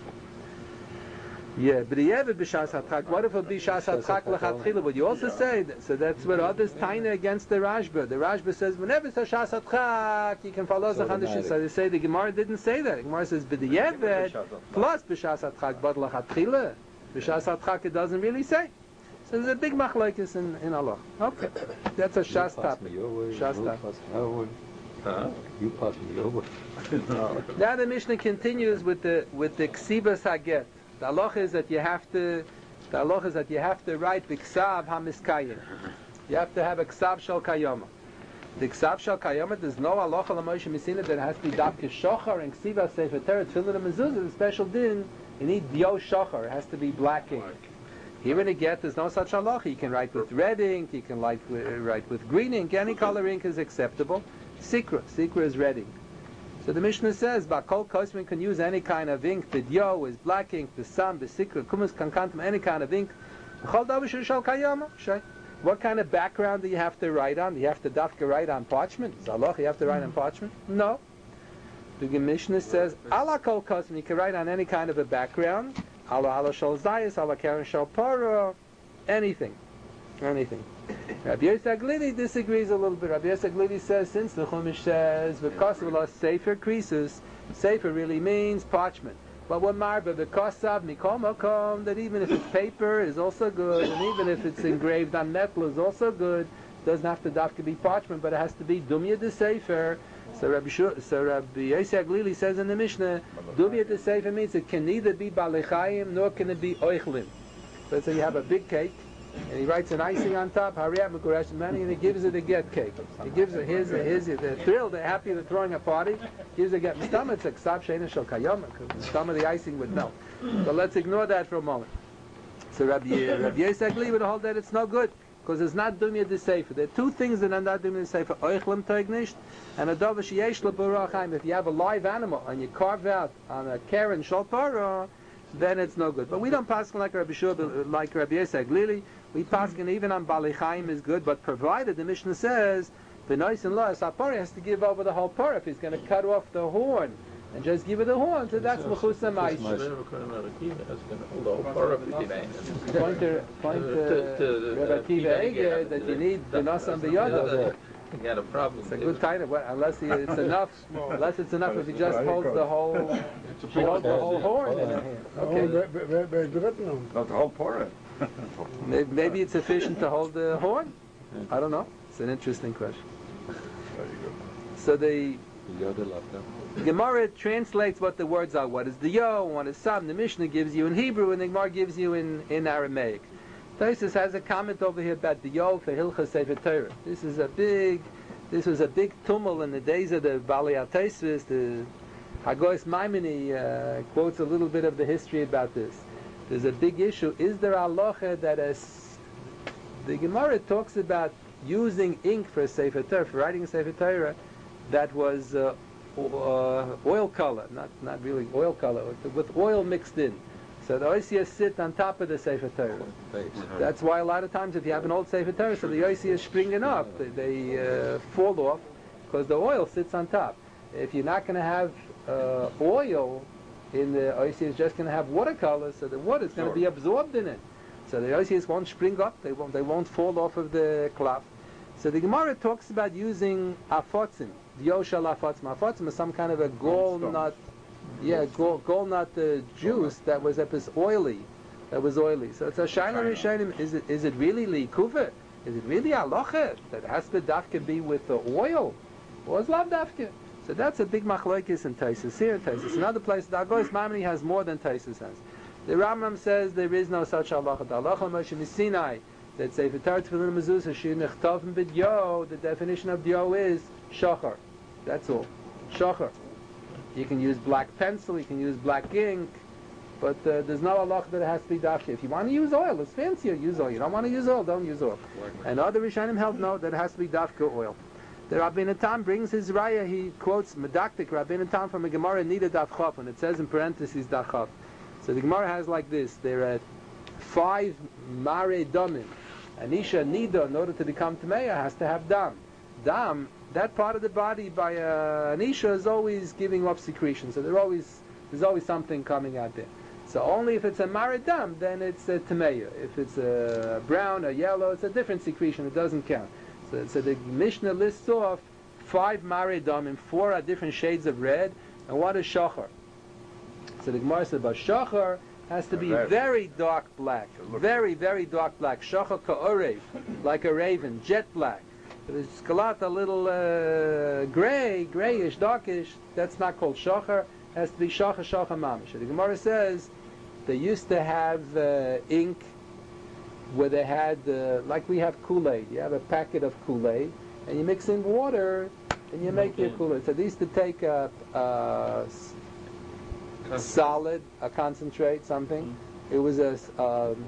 Yeah, B'di'evet B'shas Hatchak. What if it be B'shas Hatchak l'chatchila? But you also say, that, so that's what others taina against the Rashba. The Rashba says, whenever it's B'shas Hatchak, you can follow the Chandish. So they say the Gemara didn't say that. The Gemara says, B'di'evet plus B'shas Hatchak, but l'chatchila. B'shas Hatchak it doesn't really say. So there's a big machlokes in, in Allah. Okay. That's a Shas topic. Shas topic. Huh? You pass me over. Now the Mishnah continues with the with the Ksibas Haget. The halacha is that you have to the halacha is that you have to write the Ksav HaMiskayim. You have to have a Ksav Shal Kayama. The Ksav Shal Kayama, there's no halacha l'Moshe Messina that it has to be Dab Shochar and Ksiva Sefer Torah Tefillin and Mezuzah. The special din, you need Dio Shochar. It has to be black ink. Here in a get, there's no such halacha. You can write with red ink, you can write with, uh, write with green ink, any color ink is acceptable. Sikra, Sikra is red ink. So the Mishnah says, Bakol Kosmin can use any kind of ink. The Dio is black ink, the Sam, the Sikra, Kumas Kankantam, any kind of ink. What kind of background do you have to write on? Do you have to dafka write on parchment? Zaloch, you have to write on parchment? No. The Mishnah says, Ala Kol Kosmin, you can write on any kind of a background. Ala ala shal zayis, ala karen shal para, anything, anything. Rabbi Yosef Glili disagrees a little bit. Rabbi Yosef Glili says, since the Chumash says, because of Allah, Sefer Krisus, Sefer really means parchment. But what marba, because of Mikol Makom, that even if it's paper is also good, and even if it's engraved on metal is also good, doesn't have to dafka be parchment, but it has to be Dumya de Sefer. So Rabbi, Shur, so Rabbi Yosef Glili says in the Mishnah, Dumya de Sefer means it can neither be Balechayim nor can it be Oichlim. So let's say you have a big cake, and he writes an icing on top, Hariyat Mekuresh Mani, and he gives it a get cake. He gives it, here's, here's, they're thrilled, they're happy, they're throwing a party, gives a get. Mistama, it's a Ksav Sheina Shel Kayom, because some of the icing would melt. So let's ignore that for a moment. So Rabbi, Rabbi Yosef Glili would hold that it's no good, because it's not Dumya de Sefer. There are two things that are not Dumya de Sefer, Oichlim Teignisht, and a Dova Sheyesh L'Barachayim. If you have a live animal, and you carve out on a Karen Shal Parah, then it's no good. But we don't pass like Rabbi Shur, like Rabbi Yosef Glili. We pass even on Balei is good, but provided the Mishnah says the nice and law Sapari has to give over the whole parah. If he's going to cut off the horn and just give it the horn, so that's Mechusa Maish. Point to point to Rabbi Akiva Eger that you need the Nasam B'Yodah. You got a problem. It's a good kind of well, unless he, it's enough. Unless it's enough if he just holds the whole, he holds the whole horn in his hand. Okay. Not the whole parrot. maybe, maybe it's sufficient to hold the horn. I don't know. It's an interesting question. So the Gemara translates what the words are. What is the yo? What is sam? The Mishnah gives you in Hebrew, and the Gemara gives you in, in Aramaic. Tosfos has a comment over here about the yo for Hilchos Sefer Torah. This is a big, this was a big tumult in the days of the Bali Tosfos. The Hagoyis Maimoni uh, quotes a little bit of the history about this. There's a big issue. Is there halacha that as the Gemara talks about using ink for a Sefer Torah, for writing a Sefer Torah, that was uh, uh, oil color, not not really oil color, with oil mixed in. So the oisias sit on top of the Sefer Torah. That's why a lot of times if you have an old Sefer Torah, so the oisias springen off, they, they uh, fall off because the oil sits on top. If you're not going to have uh, oil in the oisias, is just going to have watercolor, so the water is going to be absorbed in it. So the oisias won't spring up, they won't, they won't fall off of the cloth. So the Gemara talks about using afotzim, Yoshal afotzim. Afotzim is some kind of a gall nut, yeah, gall, gall nut uh, juice that was up as oily, that was oily. So it's a shayla rishonim. Is it is it really likuva? Is it really alocha that has to dafka be with the oil, or is lav dafka? So that's a big machlokes in Tosfos here. Tosfos another place. The Hagoyis Maimoni has more than Tosfos has. The Rambam says there is no such halacha. The halacha Moshe Missinai that Sefer Torah Tefillin Mezuzah Shir Nechtovim B'Dio. The definition of Dio is shachar. That's all. Shachar. You can use black pencil. You can use black ink. But uh, there's no halacha that it has to be dafka. If you want to use oil, it's fancier. Use oil. You don't want to use oil, don't use oil. And other Rishonim held no, that it has to be dafka oil. The Rabbeinu Tam brings his raya. He quotes Medaktik Rabbeinu Tam from a Gemara Nida Daf Chav, and it says in parentheses Daf Chav. So the Gemara has like this. There are five mare damim. An isha nida, in order to become tameya, has to have dam. Dam, that part of the body by uh, an isha is always giving up secretion. So there always there's always something coming out there. So only if it's a mare dam, then it's a tameya. If it's a brown, a yellow, it's a different secretion. It doesn't count. So, so the Mishnah lists off five mare damim, four are different shades of red, and one is shachar. So the Gemara said about shachar has to be very dark black, very, very dark black. Shachar ka'orev, like a raven, jet black. But it's skalat a little uh, gray, grayish, darkish. That's not called shachar. It has to be shachar, shachar mamish. The Gemara says they used to have uh, ink where they had, uh, like we have Kool-Aid. You have a packet of Kool-Aid, and you mix in water, and you make your Kool-Aid. So they used to take a, a solid, a concentrate, something. Mm-hmm. It was a um,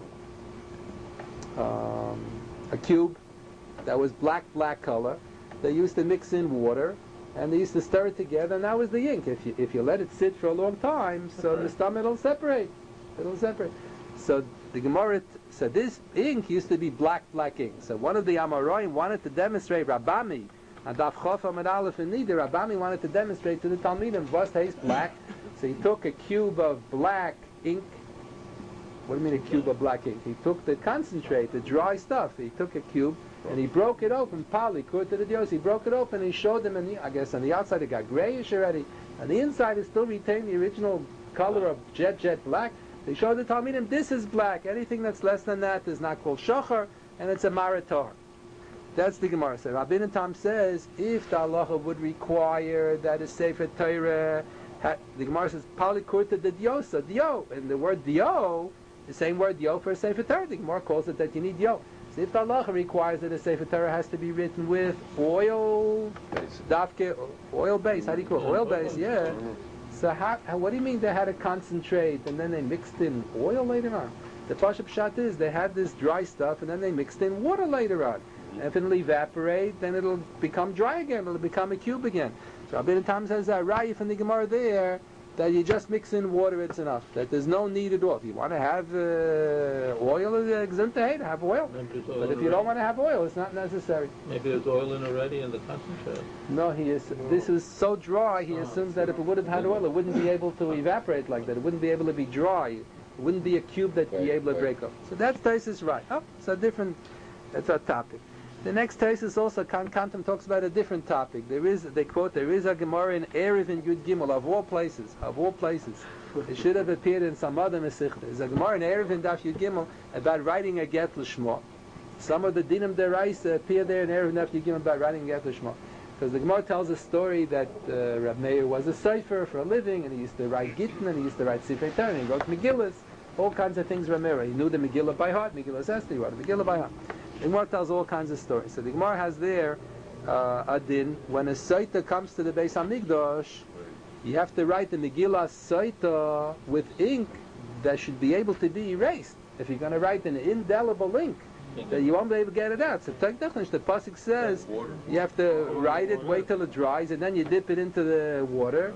um, a cube that was black, black color. They used to mix in water, and they used to stir it together, and that was the ink. If you if you let it sit for a long time, so the stomach it'll separate. It'll separate. So the Gemara said this ink used to be black, black ink. So one of the Amoraim wanted to demonstrate Rabami, and Daf Chof Amud Aleph and Nida, Rabami wanted to demonstrate to the Talmidim, was taste black. So he took a cube of black ink. What do you mean a cube of black ink? He took the concentrate, the dry stuff. He took a cube and he broke it open. Pali, to the dios. He broke it open and he showed them. And the, I guess on the outside it got grayish already. On the inside it still retained the original color of jet, jet black. They showed the Talmidim, this is black. Anything that's less than that is not called shachar, and it's a marator. That's the Gemara. So Rabbeinu Tam says, if the halacha would require that a sefer Torah, ha, the Gemara says, Pali kurta de diosa, dio, and the word dio, the same word dio for a sefer Torah. The Gemara calls it that you need dio. So if the halacha requires that a sefer Torah has to be written with oil, dafke, oil base, how do you call it? Oil base, yeah. So how, how, what do you mean they had to concentrate and then they mixed in oil later on? The Pashup Pshat is they had this dry stuff and then they mixed in water later on. And if it'll evaporate, then it'll become dry again. It'll become a cube again. So Rabbi Tam says that right from the Gemara there that you just mix in water, it's enough. That there's no need at all. If you want to have uh, oil, uh, have oil. But if you don't want to have oil, it's not necessary. Maybe there's oil in already in the concentrate. No, he is. This is so dry. He assumes that if it would have had oil, it wouldn't be able to evaporate like that. It wouldn't be able to be dry. It wouldn't be a cube that you'd be able to break up. So that taste is right. Oh, it's a different. That's our topic. The next thesis also, Kan Kantam talks about a different topic. There is, they quote, there is a Gemara in Erev in Yud Gimel, of all places, of all places. It should have appeared in some other Mesichta. There's a Gemara in Erev in Daf Yud Gimel about writing a get l'shma. Some of the Dinim Deraisa appear there in Erev in Daf Yud Gimel about writing a get l'shma. Because the Gemara tells a story that uh, Rab Meir was a cipher for a living, and he used to write Gittin, and he used to write Sifrei Torah, and he wrote Megillas, all kinds of things Rab Meir. He knew the Megillah by heart, Megillah Esther, he wrote the Megillah by heart. The Gemara tells all kinds of stories. So the Gemara has there uh, a din, when a Saita comes to the Beis HaMikdash, you have to write the Megillah Saita with ink that should be able to be erased. If you're going to write an indelible ink, that you won't be able to get it out. So the Pasuk says you have to write it, wait till it dries, and then you dip it into the water.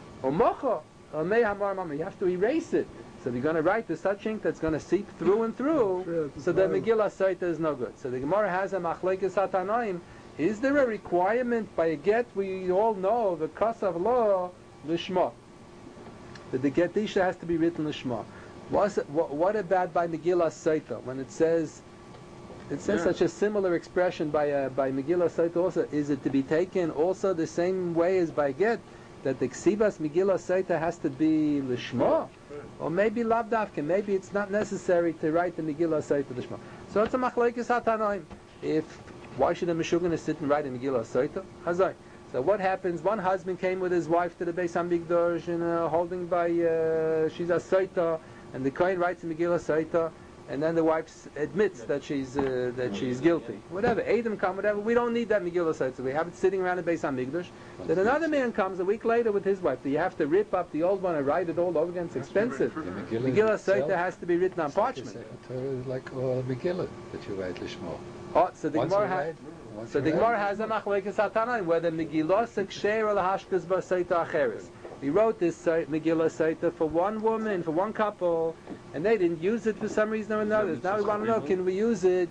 You have to erase it. So if you're going to write the such ink that's going to seep through and through, so the Megillah Saita is no good. So the Gemara has a Machlekes HaTanaim. Is there a requirement by a get we all know, the Kasav law, Lishma? That the get Isha has to be written Lishma. What, what about by Megillah Saita? When it says, it says yeah. such a similar expression by uh, by Megillah Saita also, is it to be taken also the same way as by get? That the Ksibas Megillah Saita has to be Lishma? Or maybe Lavdavke, maybe it's not necessary to write the Megillah Saita Lishma. So it's a Machlekes HaTanaim. If, why should a Meshuggah sit and write a Megillah Saita? Hazai. So what happens, one husband came with his wife to the Beis HaMikdash and uh, holding by, uh, she's a Saita, and the Kohen writes a Megillah Saita, and then the wife admits that she's uh, that she's guilty. Whatever, Adam come, whatever. We don't need that Megillah Saita. We have it sitting around the Beis HaMikdash. Then another man comes a week later with his wife. Do you have to rip up the old one and write it all over again? It's expensive. Megillah Saita has to be written on parchment. It's like all Megillah that you write Lishma. Oh, so the Gemara has. So the Gemara has a Machlekes HaTanaim whether Megillah Seksher or Lahashkas Basaita Acheres. We wrote this Say- Megillah Saita for one woman, for one couple, and they didn't use it for some reason or another. Now we want to know, can we use it?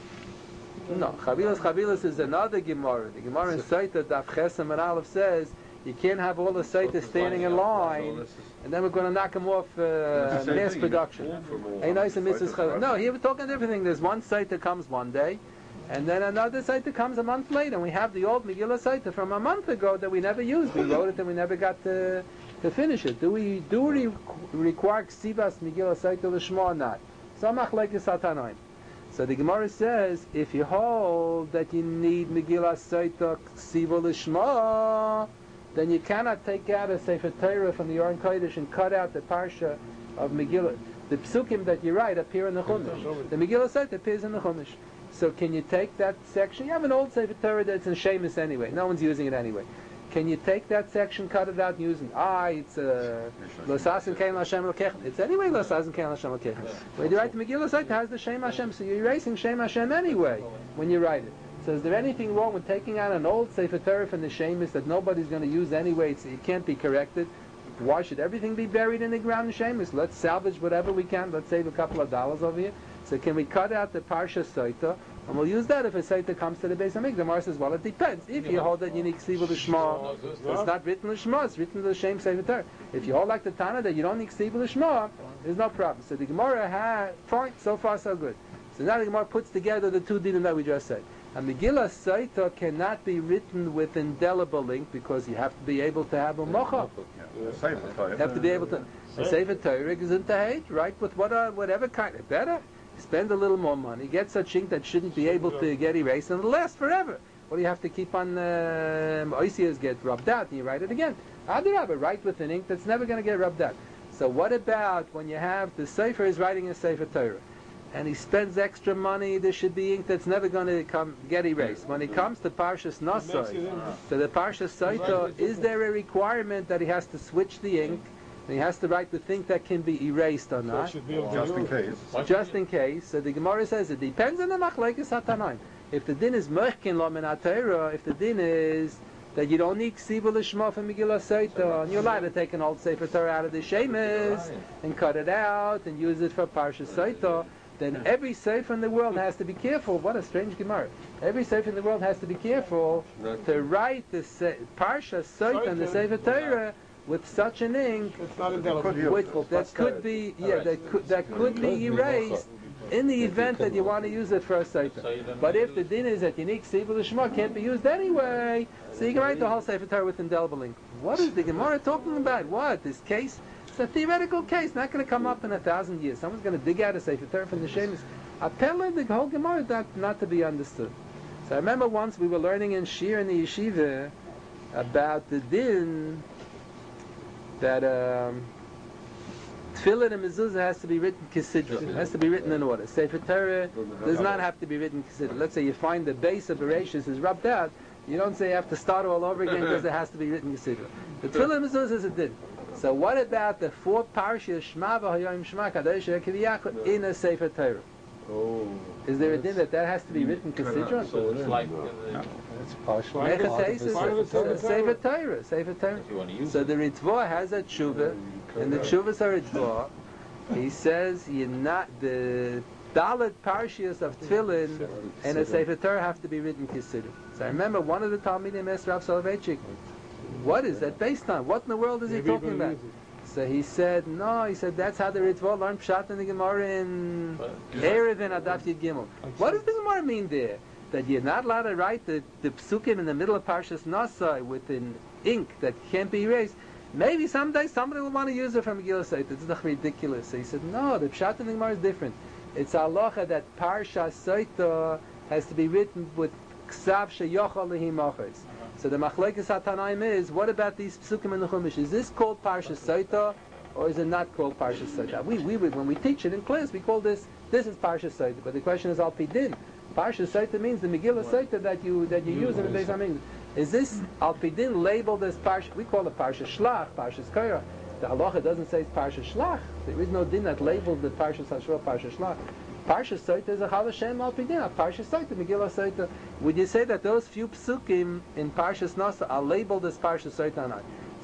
No. Chavilas Chavilas is another Gemara. The Gemara in Saita, Daf Chesam and Aleph says, you can't have all the Saita standing in line, and then we're going to knock them off uh, mass production. Ain't nice and Missus Chavilas. No, here we're talking everything. There's one Saita comes one day, and then another Saita comes a month later, and we have the old Megillah Saita from a month ago that we never used. We wrote it and we never got to, to finish it. Do we do we require Ksivas Megillah Saita L'Shma or not? So Machlekes Hatanoim. So the Gemara says, if you hold that you need Megillah Saita Ksiva L'Shma, then you cannot take out a Sefer Torah from the Aron Kodesh and cut out the Parsha of Megillah. The Psukim that you write appear in the Chumash. The Megillah Saita appears in the Chumash. So can you take that section? You have an old Sefer Torah that's in Shemus anyway. No one's using it anyway. Can you take that section, cut it out, and use it? Ah, it's uh, Losasin Kein Hashem Lokech. It's anyway Losasin Kein Hashem Lokech. When you write the Megillah Saita, it has the Shem Hashem, so you're erasing Shem Hashem anyway when you write it. So is there anything wrong with taking out an old Sefer Torah from the Shemus that nobody's going to use anyway? It's, it can't be corrected. Why should everything be buried in the ground in Shemus? Let's salvage whatever we can. Let's save a couple of dollars over here. So can we cut out the Parsha Saita, and we'll use that if a Saita comes to the Beis Hamikdash? The Gemara says, well, it depends. If you hold that you need Ksiva L'Shma, it's not written L'Shma, it's written L'Shem Sefer Torah. If you hold like the Tana that you don't need Ksiva L'Shma, there's no problem. So the Gemara had, fine, so far so good. So now the Gemara puts together the two dinim that we just said. A Megillah Saita cannot be written with indelible ink because you have to be able to have a mocha. You have to be able to. A Sefer Torah is in Tahit, right? With what, uh, whatever kind of better. Spend a little more money, get such ink that shouldn't be able to get erased, and it'll last forever. What do you have to keep on? Uh, Oisias get rubbed out, and you write it again. Adarabba, write with an ink that's never going to get rubbed out. So what about when you have the Sefer is writing a Sefer Torah, and he spends extra money? There should be ink that's never going to come get erased. When he comes to Parshas Nosai, to the Parshas Saita, is there a requirement that he has to switch the ink? And he has to write the thing that can be erased or not. Just in case. Just in case. So the Gemara says it depends on the Machlekes Hatanaim. If the din is Mechkin Lo Min HaTorah, if the din is that you don't need Ksiva L'Shma from Megillah Saita, and you're allowed to take an old Sefer Torah out of the Shemus and cut it out and use it for Parshas Saita, then every Sefer in the world has to be careful. What a strange Gemara. Every Sefer in the world has to be careful to write the se- Parshas Saita and the Sefer Torah with such an ink which, that could be yeah that could that could be erased in the event that you want to use it for a Sefer. But if the din is that unique Ksiva L'Shma can't be used anyway, so you can write the whole Sefer Torah with indelible ink. What is the Gemara talking about? What? This case? It's a theoretical case, not going to come up in a thousand years. Someone's going to dig out a Sefer Torah from the Shemus. Apparently the whole Gemara is not, not to be understood. So I remember once we were learning in Shir in the Yeshiva about the din that um, Tefillin and Mezuzah has to be written Kisidra. It has to be written in order. Sefer Torah does not have to be written Kisidra. Let's say you find the base of Bereshis is rubbed out, you don't say you have to start all over again because it has to be written Kisidra. The Tefillin and Mezuzah is a din. So what about the four parshas Shema v'Hayom Shema Kadosh V'Kiviyachol in a Sefer Torah? Oh. Is there a din that that has to be written Kisidra? So it's like It's partial. Mechateis is Sefer Torah. Sefer Torah. So the Ritva has a tshuva, and the tshuvas are Ritva. He says you're not the Dalet Parshias of Tefillin and a Sefer Torah have to be written Kisidra. So I remember one of the Talmidim asked Rav Soloveitchik, what is that based on? What in the world is he talking about? So he said, no, he said that's how the Ritva learned Pshat in the Gemara in Erev and Adaf Yud Gimel. What does the Gemara mean there? That you're not allowed to write the, the psukim in the middle of Parshas Nasai with an ink that can't be erased. Maybe someday somebody will want to use it from Megillah Saita. It's not ridiculous. So he said, no, the Pshat in the Gemara is different. It's halacha that Parshas Saita has to be written with Ksav Sheyochal Lehi Machos. So the Machlekes HaTanaim is, what about these psukim in the Chumash? Is this called Parshas Saita, or is it not called Parshas Saita? We, we, when we teach it in class, we call this, this is Parshas Saita. But the question is, Al Pi Din. Parshas Saita means the Megillah Saita that you that you use in the Beis Hamikdash. Is this Al Pi Din labeled as Parshas? We call it Parshas Shlach, Parshas Korah. The halacha doesn't say it's Parshas Shlach. There is no din that labels the Parshas Hashua, Parshas Shlach. Parshas Saita is a Chal Hashem Al Pi Din. Parshas Saita, Megillah Saita. Would you say that those few psukim in Parshas Nasa are labeled as Parshas Saita or not?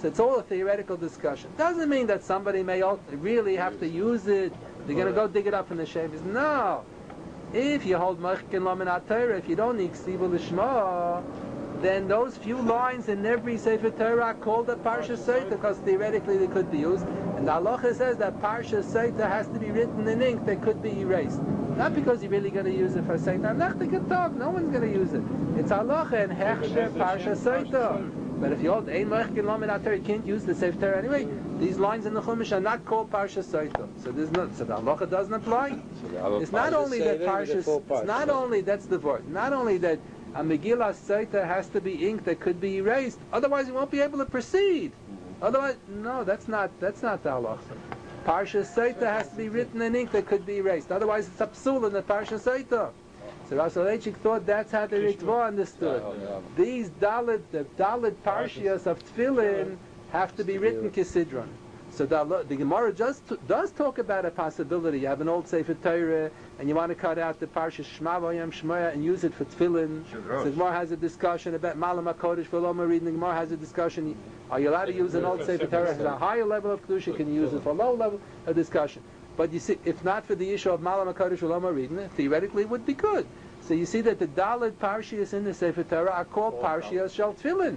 So it's all a theoretical discussion. Doesn't mean that somebody may al- really have to use it. They're going to go dig it up in the Shemis. No. If you hold Mechkin Lamin Torah, if you don't need Ksiva Lishma, then those few lines in every Sefer Torah are called a Parsha Seita, because theoretically they could be used. And the halacha says that Parsha Seita has to be written in ink that could be erased. Not because you're really going to use it for Seita. No one's going to use it. It's halacha and Hechsher Parsha Seita. But if you hold Ein Mechkin Lamin Torah, you can't use the Sefer Torah anyway. These lines in the Chumash are not called Parsha Seita. So there's not. So the halacha doesn't apply. It's not only that Parsha. It's not only that's the word. Not only that a Megillah Seita has to be ink that could be erased. Otherwise, you won't be able to proceed. Otherwise, no, that's not. That's not the halacha. Parsha Seita has to be written in ink that could be erased. Otherwise, it's a psul in the Parsha Seita. So Rav Soloveitchik thought that's how the Ritva understood. These Dalit, the Dalit Parshias of Tefillin have to be written Kisidron. So the, the Gemara just t- does talk about a possibility. You have an old Sefer Torah and you want to cut out the Parsha Shema Vayam Shmoya and use it for Tefillin. So the Gemara has a discussion about Malam HaKodesh for Loma reading. The Gemara has a discussion. Are you allowed to use an old Sefer Torah at a higher level of Kedusha? Can you use it for a low level of discussion? But you see, if not for the issue of Malam HaKodesh for Loma reading, theoretically it would be good. So you see that the Dalit Parshias in the Sefer Torah are called Parshias Shel Tefillin.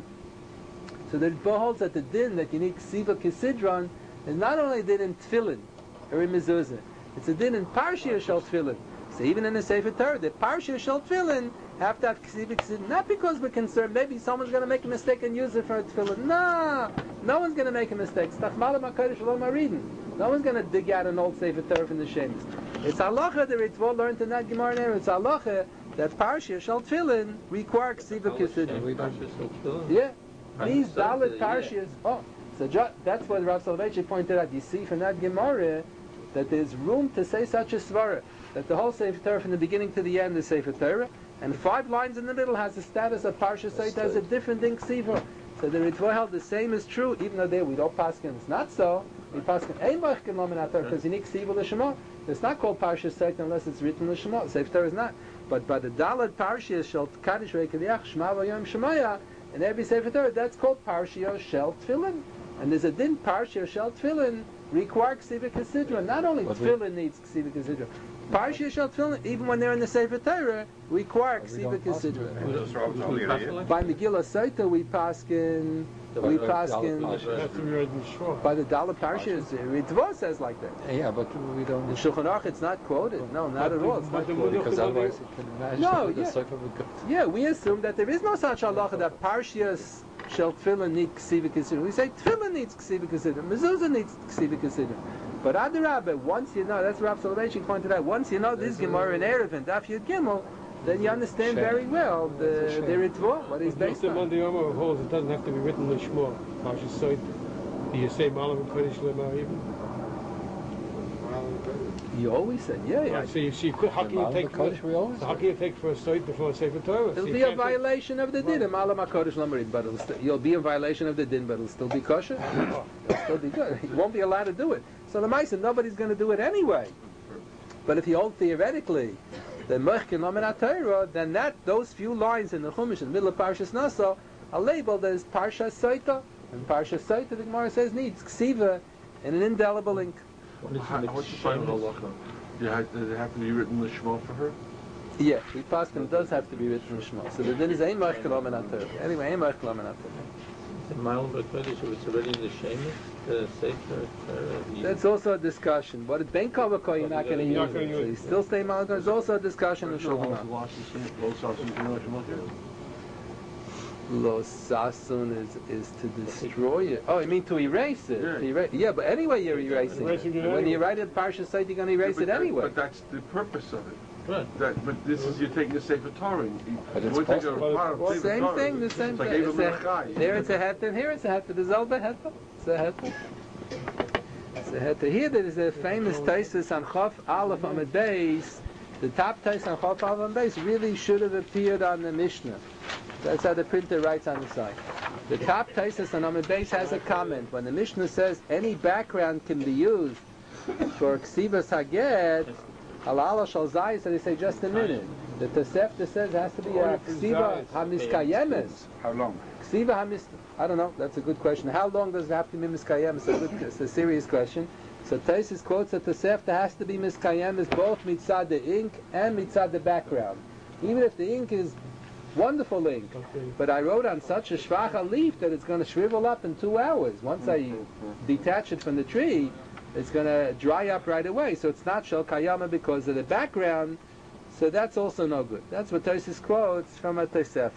So the Ritva holds that the din that you need Ksiva Kisidron is not only a din in Tefillin or in Mezuzah, it's a din in Parshias Shel Tefillin. So even in the Sefer Torah, the Parshias Shel Tefillin have to have Ksiva Kisidron, not because we're concerned maybe someone's going to make a mistake and use it for a Tefillin. No, no one's going to make a mistake. Stach Malam HaKodesh Shalom HaRidin. No one's going to dig out an old Sefer Torah from the Shemis. It's halacha the Ritva learned in that Gemara there. It's halacha that Parsha Shel Tefillin require Ksiva Kisidron. Yeah, these Dalit Parshias. Oh, so ju- that's what Rav Soloveitchik pointed out. You see from that Gemara that there's room to say such a svara, that the whole Sefer Torah from the beginning to the end is Sefer Torah, and five lines in the middle has the status of Parsha Seita, has a different thing Ksiva. So the Ritva held the same is true, even though there we don't paskin. It's not so. We paskin Ein Mechkin Lamin Torah because you need Ksiva L'Shema. It's not called Parsha Seita unless it's written L'Shema. Sefer Torah is not. But by the Dalit Parsha Shel Kaddish Reikadiach Shema Vayom Shemaya, and every Sefer Torah that's called Parsha Shel Tefillin. And there's a din Parsha Shel Tefillin require Ksiva Kisidron. Not only Tefillin needs Ksiva Kisidron. Parsha Shel Tefillin, even when they're in the Sefer Torah, require Ksiva Kisidron. By Megillah Seita we paskin. We paskin by the Dalit Parshas. Ritva says like that. Yeah, but we don't. In Shulchan Aruch it's not quoted. No, not at all. It's not quoted. Because otherwise you can imagine no, that the yeah. Sefer would go. Yeah, we assume that there is no such halacha that Parshias Shel Tefillin need Ksiva Kisidron. We say Tefillin needs Ksiva Kisidron. Mezuzah needs Ksiva Kisidron. But Adarabah, once you know, that's what Rav Soloveitchik pointed out, once you know this Gemara in Erev and Daf Yud Gimel, then you understand very well the the Ritva, what he's based on. Monday Omer holds it doesn't have to be written in Shema. Parsha Seita. Do you say Malam HaKodesh Lema even? You always say, yeah, yeah. So you see, how can you take for, so how can you take for a Seita before a Sefer Torah? It'll so be a violation of the din. Malam HaKodesh Lamarid, but it'll st- you'll be in violation of the din, but it'll still be kosher. It'll still be good. You won't be allowed to do it. So the Maisa, nobody's going to do it anyway. But if you hold theoretically the Mechkin Lamin Torah, then that those few lines in the Chumash in the middle of Parshas Naso are labeled as Parsha Seita, and Parsha Seita the Gemara says needs Ksiva in an indelible ink. How, what's the final halacha? Does it have to be written in the Shema for her? Yeah, we paskin does have to be written in Shema. So the din is Ein Mechkin Lamin Torah. Anyway, Ein Mechkin Lamin Torah. The Malam HaKodesh, if it's already in the Shemis, the Sefer Torah. That's also a discussion. But at Ben Kavakoi, you're not going to use it. So you still stay Malam. There's also a discussion in Shulchan Aruch. Lo Sasun is is to destroy it. Oh, you mean to erase it? Yeah, to erase, yeah but anyway you're erasing it. When you write it Parsha Seita, you're going to erase Yeah, it but that- anyway. But that's the purpose of it. Right. That, but this is, you're taking a Sefer Torah. You, But you it's would take a possible. part of Sefer Same Torah. thing, the same It's like thing. Eva It's a- Melechai. There it's a het and here it's a het. There's Elba het. It's a het. It's a het. Here there is a famous Taisus on Chof Aleph Amud Beis. The top Taisus on Chof Aleph Amud Beis really should have appeared on the Mishnah. That's how the printer writes on the side. The top Taisus on Amud Beis has a comment. When the Mishnah says any background can be used for Ksivas Haget, Halal Shal Zayis, so they say just a minute. The Tosefta says it has to be a ksiva hamiskayemes. How long? Ksiva hamis. I don't know. That's a good question. How long does it have to be miskayem? It's a good. It's a serious question. So Taisus quotes that the Tosefta has to be miskayemes both mitzad the ink and mitzad the background. Even if the ink is wonderful ink, Okay. but I wrote on such a shvacha leaf that it's going to shrivel up in two hours. Once I detach it from the tree, it's going to dry up right away. So it's not shel kayama because of the background. So that's also no good. That's what Tosfos quotes from a Tosefta.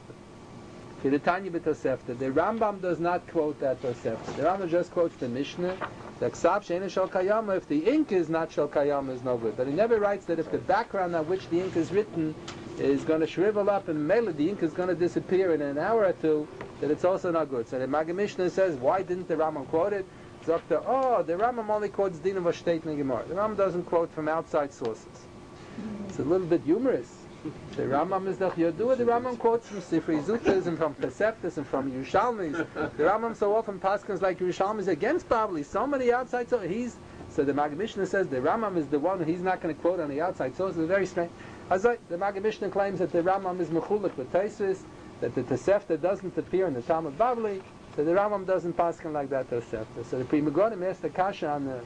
Filetanya b'Tosefta. The Rambam does not quote that Tosefta. The Rambam just quotes the Mishnah. The Ksav she'ena shel kayama. If the ink is not shel kayama, is no good. But he never writes that if the background on which the ink is written is going to shrivel up and mele, the ink is going to disappear in an hour or two, that it's also not good. So the Maggid Mishnah says, why didn't the Rambam quote it? Doctor, oh, the Rambam only quotes Din of Vashteit in Gemara. The Rambam doesn't quote from outside sources. It's a little bit humorous. The Rambam is the Yodua. The Rambam quotes from Sifrei Zutas and from Toseftas and from Yerushalmis. The Rambam so often paskins like Yerushalmis against Bavli. So many outside sources. He's so the Maggid Mishnah says the Rambam is the one he's not going to quote on the outside sources. It's very strange. As I, the Maggid Mishnah claims that the Rambam is mechulik with Tosfos, that the Tosefta doesn't appear in the Talmud Bavli. So the Rambam doesn't paskin like that Tosefta. So the Pri Megadim asked the kasha on the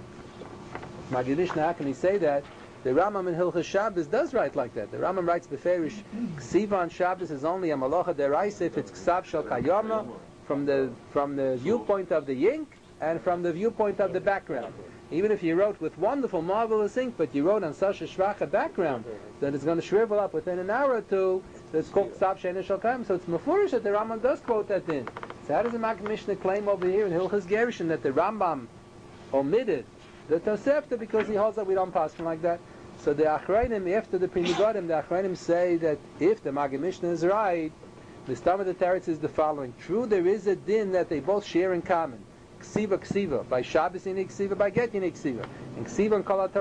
Maggid Mishnah, how can he say that? The Rambam in Hilchos Shabbos does write like that. The Rambam writes beferish, Ksiva on Shabbos is only a malacha deraisa if it's Ksav shel kayama from the from the viewpoint of the ink and from the viewpoint of the background. Even if you wrote with wonderful, marvelous ink, but you wrote on such a shvacha background that it's going to shrivel up within an hour or two, that's called Ksav she'ena shel kayama. So it's mefurish that the Rambam does quote that in. So how does the Maggid Mishnah claim over here in Hilchos Gerushin that the Rambam omitted the Tosefta because he holds that we don't pass him like that? So the Achrayim, after the Pri Megadim, the Achrayim say that if the Maggid Mishnah is right, the stam of the teretz is the following. True, there is a din that they both share in common. Ksiva, ksiva. By Shabbos you need ksiva, by Get you need ksiva. And ksiva and kol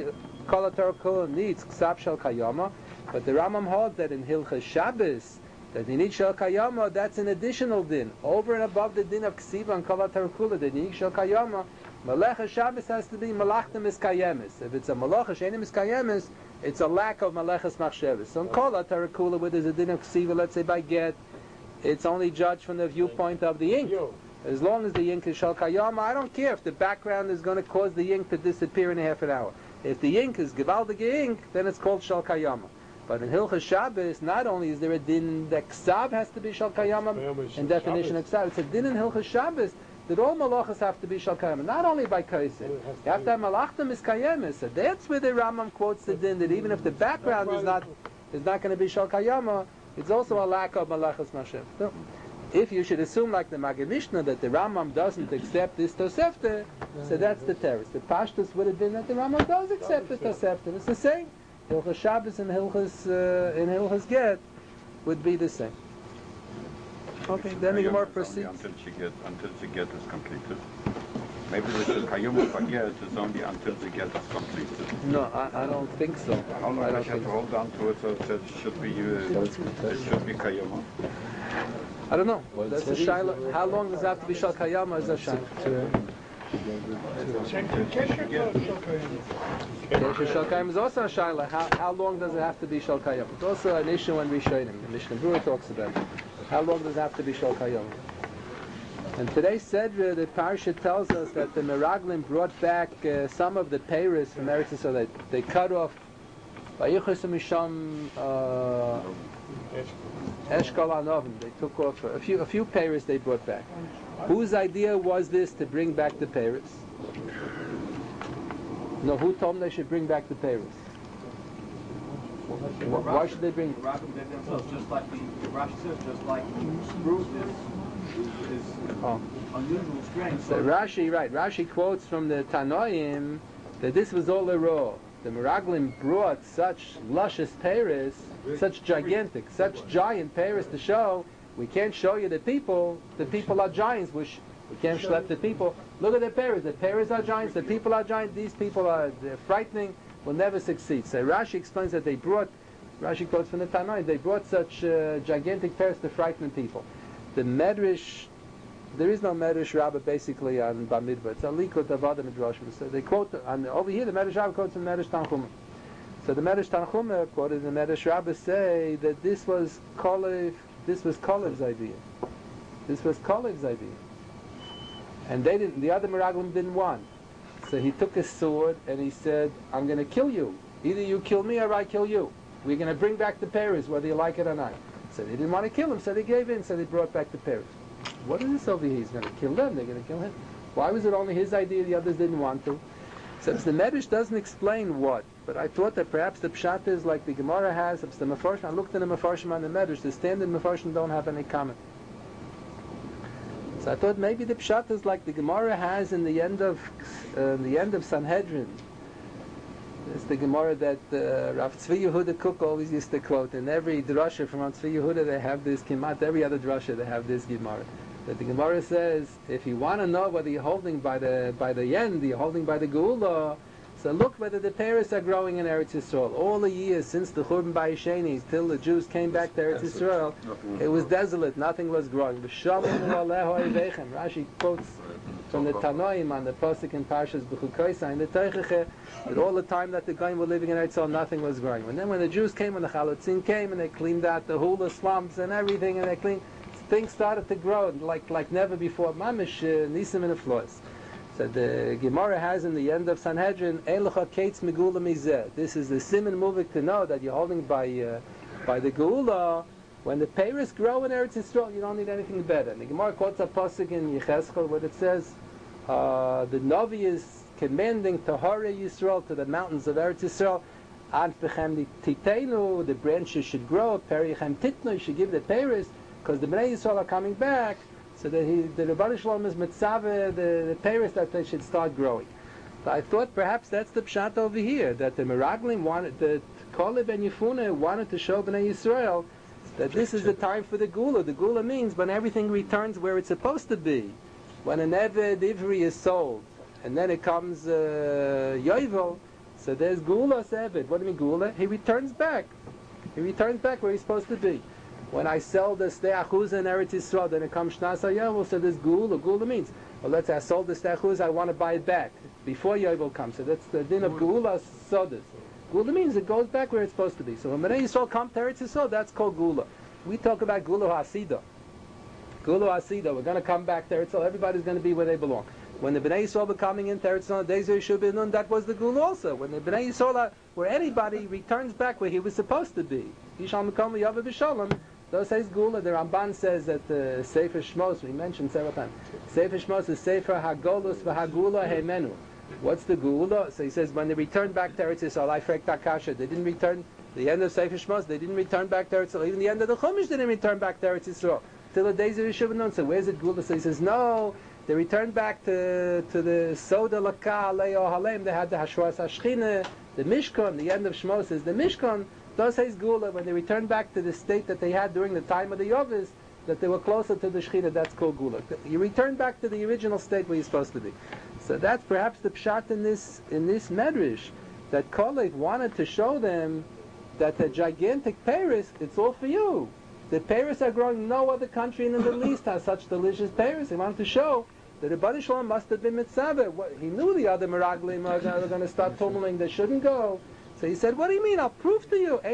HaTorah needs ksav shel kayama. But the Rambam holds that in Hilchos Shabbos, that you need shel kayama, that's an additional din. Over and above the din of ksiva and kol HaTorah that you need shel kayama, Melecha Shabbos has to be Malachta Miskayemis. If it's a Malacha She'ena Miskayemis, it's a lack of Malechas Machshavas. So in Kol HaTorah Kula, where there's a din of Ksiva, let's say by Get, it's only judged from the viewpoint of the ink. As long as the ink is Shal Kayama, I don't care if the background is going to cause the ink to disappear in a half an hour. If the ink is Givaldige ink, then it's called Shal Kayama. But in Hilchos Shabbos, not only is there a din that Ksav has to be Shal Kayama, in definition of Ksav, it's a din in Hilchos Shabbos that all malachas have to be shal kayama, not only by kaisid. You have to have malachta miskayemis. So that's where the Rambam quotes the din that even if the background is not is not going to be shal kayama, it's also a lack of malachas mashev. So, if you should assume like the Maggid Mishnah that the Rambam doesn't accept this Tosefta, so that's the teretz. The pashtus would have been that the Rambam does accept the Tosefta. It's the same. Hilchos Shabbos and Hilchos uh, in Hilchos Get would be the same. Okay, then the Gemara proceeds. Until she get until the get is completed. Maybe the Shel Kayama for get is only until the get is completed. No, I, I don't think so. How long I I don't have think to hold on to it so that it should be uh, it should be Kayama? I don't know. That's a shaila. How long does it have to be shal kayama? Is a shaila. Kesher shal kayama is also a shaila. How how long does it have to be shal kayama? It's also an issue when Rishonim. The Mishnah Berurah talks about it. How long does it have to be shal kayama? And today's Sedra, the Parsha tells us that the Meraglim brought back uh, some of the peiros from Eretz Yisrael. They, they cut off Vayichos Misham Eshkol Anovim. They took off a few a few peiros they brought back. Whose idea was this to bring back the peiros? No, who told them they should bring back the peiros? Why should they bring? Rabbim did themselves just like the Rashi says, just like fruit is, is Oh. unusual strength. So Rashi, right? Rashi quotes from the Tanoim that this was all a raw. The Meraglim brought such luscious peiros, such gigantic, such giant peiros to show. We can't show you the people. The people are giants. We, sh- we can't schlep the people. Look at the peiros. The peiros are giants. The people are giants. These people are they're frightening. Will never succeed. So Rashi explains that they brought. Rashi quotes from the Tanoim. They brought such uh, gigantic peiros to frighten people. The Medrash. There is no Medrash Rabbah basically on Bamidbar. It's a likut of other Midrashim. So they quote on over here the Medrash Rabbah quotes from Medrash Tanchuma. So the Medrash Tanchuma quoted in the Medrash Rabbah say that this was Kolev, this was Kolev's idea. This was Kolev's idea. And they didn't, the other Meraglim didn't want. So he took his sword and he said, I'm going to kill you. Either you kill me or I kill you. We're going to bring back the Paris, whether you like it or not. So they didn't want to kill him, so they gave in, so they brought back the Paris. What is this over here? He's going to kill them, they're going to kill him. Why was it only his idea, the others didn't want to? Since the Medrash doesn't explain what, but I thought that perhaps the Pshat is like the Gemara has, it's the Mefarshim, I looked in the Mefarshim on the Medrash, the standard Mefarshim don't have any comment. So I thought maybe the Pshat is like the Gemara has in the end of uh, the end of Sanhedrin. It's the Gemara that uh, Rav Tzvi Yehuda Kook always used to quote. In every drasha from Rav Tzvi Yehuda they have this Kimat, every other drasha they have this Gemara. That the Gemara says, if you want to know whether you're holding by the by the end, you're holding by the Geula, so look whether the Paris are growing in Eretz Yisrael. All the years since the Churban Bayisheni, till the Jews came back to Eretz Yisrael, it was desolate, nothing was growing. Rashi quotes from the Tanoim on the Pasuk in Parshas B'chukoysa in the Teicheche, that all the time that the Goyim were living in Eretz Yisrael, nothing was growing. And then when the Jews came, when the Chalutzin came, and they cleaned out the hula slumps and everything, and they cleaned, things started to grow like like never before. Mamish nisim and floors. So the Gemara has in the end of Sanhedrin, Eilecha Kates Megula Mizeh. This is the Siman Muvik to know that you're holding by uh, by the Geula. When the Paris grow in Eretz Yisrael, you don't need anything better. And the Gemara quotes a pasuk in Yechezkel where it says uh, the Navi is commanding to Hare Yisrael, to the mountains of Eretz Yisrael, Anfechem Titenu, the branches should grow, Perichem Titnu, you should give the Paris, because the Bnei Yisrael are coming back, so that he, the Rebbeinu Shalom is mitzaveh, the, the Paris, that they should start growing. So I thought perhaps that's the pshat over here, that the Meraglim wanted, that Kolev and Yefune wanted to show Bnei Yisrael that this is the time for the Gula. The Gula means when everything returns where it's supposed to be. When an Eved Ivri is sold, and then it comes uh, Yovel, so there's Gula Eved. What do you mean Gula? He returns back. He returns back where he's supposed to be. When I sell the Stei Achuz in Eretz Yisrael, then it comes Shnas HaYovel, so there's Gula. Gula means, well, let's say I sold the Stei Achuz, I want to buy it back before Yovel comes. So that's the din of Gula Sodas. Gula means it goes back where it's supposed to be. So when Bnei Yisrael come to Eretz Yisrael, that's called Gula. We talk about Gula Hasidah. Gula Hasidah, we're going to come back to Eretz Yisrael, everybody's going to be where they belong. When the Bnei Yisrael were coming into Eretz Yisrael, Dezer Shubinun, that was the Gula also. When the Bnei Yisrael, where anybody returns back where he was supposed to be. Yishal Mekom Yavav B'Shalom, those says Gula. The Ramban says that the uh, Sefer Shmos, we mentioned several times, Sefer Shmos is Sefer HaGolus v'HaGula Heimenu. What's the Gula? So he says when they returned back to Eretz Yisrael, I frek Takasha, they didn't return, the end of Sefer Shmos, they didn't return back to Eretz Yisrael. Even the end of the Chumash didn't return back to Eretz Yisrael. Till the days of Yeshua Nun. So where's it Gula? So he says, no, they returned back to to the Soda Laka, Leo Halem, they had the Hashwas Hashchine, the Mishkan, the end of Shmos is the Mishkan. Those says Gula, when they returned back to the state that they had during the time of the Yovis, that they were closer to the Shechina, that's called Gula. You return back to the original state where you're supposed to be. So that's perhaps the pshat in this in this medrash, that Kolev wanted to show them that the gigantic Paris, it's all for you. The Paris are growing. No other country in the Middle East has such delicious Paris. He wanted to show that the Rebbeinu Shalom must have been mitzaveh. He knew the other Meraglim are going to start tumbling. They shouldn't go. So he said, what do you mean? I'll prove to you.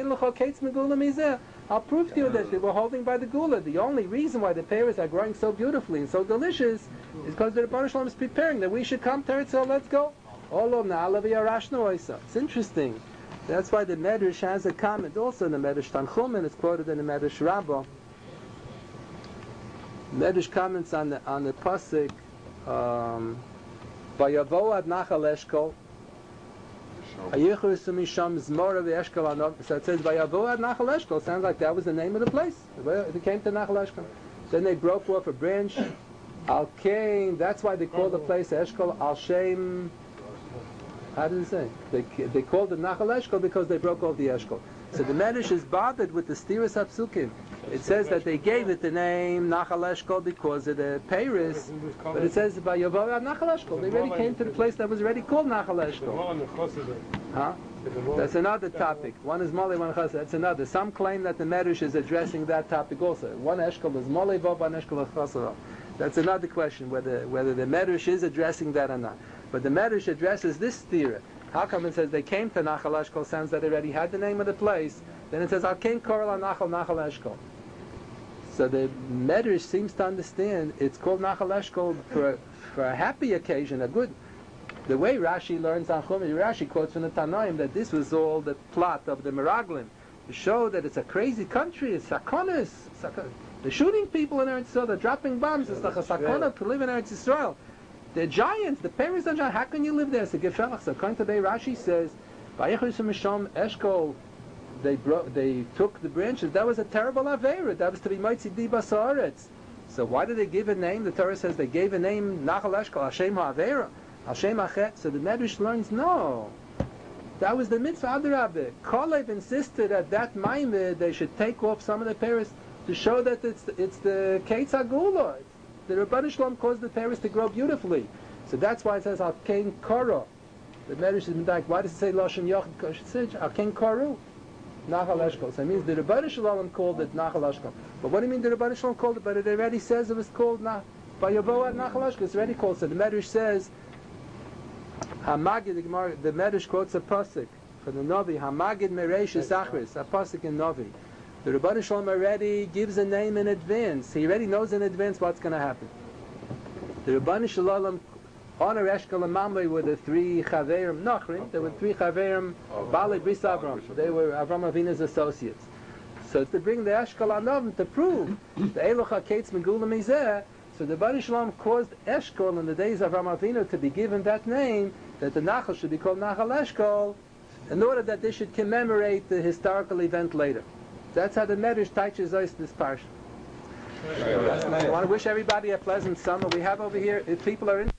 I'll prove to you that they were holding by the Gula. The only reason why the Paris are growing so beautifully and so delicious is because the Rebbeinu Shalom is preparing that we should come to Eretz Yisrael. Let's go. It's interesting. That's why the Medrash has a comment also in the Medrash Tanchum, and it's quoted in the Medrash Rabbah. Medrash comments on the on the pasuk, um, Vayavo ad Nachal Eshkol. So it says Vayavo ad Nachal Eshkol. Sounds like that was the name of the place. They came to Nachal Eshkol. Then they broke off a branch. Al Kain. That's why they call the place Eshkol Al Shem. How did it say? They they called it Nachal Eshkol because they broke off the Eshkol. So the Medrash is bothered with the Stiras HaPsukim. It says that they gave it the name Nachal Eshkol because of the Paris, but it says by Yavor Nachal Eshkol. They already came to the place that was already called Nachal Eshkol. Huh? That's another topic. One is Mole, one Chassid. That's another. Some claim that the Medrash is addressing that topic also. One Eshkol is Mole Vav, one Eshkol is Chassid. That's another question, whether whether the Medrash is addressing that or not. But the Medrash addresses this theory, How come it says they came to Nachal Eshkol? Sounds that they already had the name of the place. Then it says Al Ken Korel Nachal Nachal Eshkol. So the Medrash seems to understand it's called Nachal Eshkol for for a happy occasion, a good. The way Rashi learns on Chumash, Rashi quotes from the Tanaim that this was all the plot of the Meraglim to show that it's a crazy country, it's sakonis. Sakon- they're shooting people in Eretz Yisrael, they're dropping bombs. It's like a sakona to live in Eretz Yisrael. They're giants. The parents are giants. How can you live there? It's a gefelach. So according to the Rashi says, Eshkol, they brought, they took the branches. That was a terrible avera. That was to be Moitzi Di Basaretz. So why did they give a name? The Torah says they gave a name Nachal Eshkol Hashem Ha'avera Hashem Achet. So the Medrash learns no. That was the mitzvah Adarabeh. Kalev insisted at that Maimed they should take off some of the parents to show that it's it's the Ketz Agula. The Rebbeinu Shalom caused the parents to grow beautifully. So that's why it says Al Ken Kara. The Medrash is medayik. Why does it say Lashon Yochid? It says Al Ken Karu. Nachal Eshkol. So it means the Rebbeinu Shalom called it Nachal Eshkol. But what do you mean the Rebbeinu Shalom called it? But it already says it was called Nach. By Yavoah Nachal Eshkol. It's already called. So the Medrash says Hamagid. The Gemara. The Medrash quotes a pasuk from the Novi. Hamagid Meresh Zachris. A pasuk in Novi. The Rebbeinu Shalom already gives a name in advance. He already knows in advance what's going to happen. The Rebbeinu Shalom honor Eshkol and Mamre were the three Chaverim Nachrim. There were three Chaverim Baalei Bris Avram. They were Avram Avinu's associates. So to bring the Eshkol Anovim to prove the Elocha Ketz Megulam Mizeh, so the Rebbeinu Shalom caused Eshkol in the days of Avram Avinu to be given that name, that the Nachal should be called Nachal Eshkol, in order that they should commemorate the historical event later. That's how the Medrash teaches us this parsha. I want to wish everybody a pleasant summer. We have over here, if people are in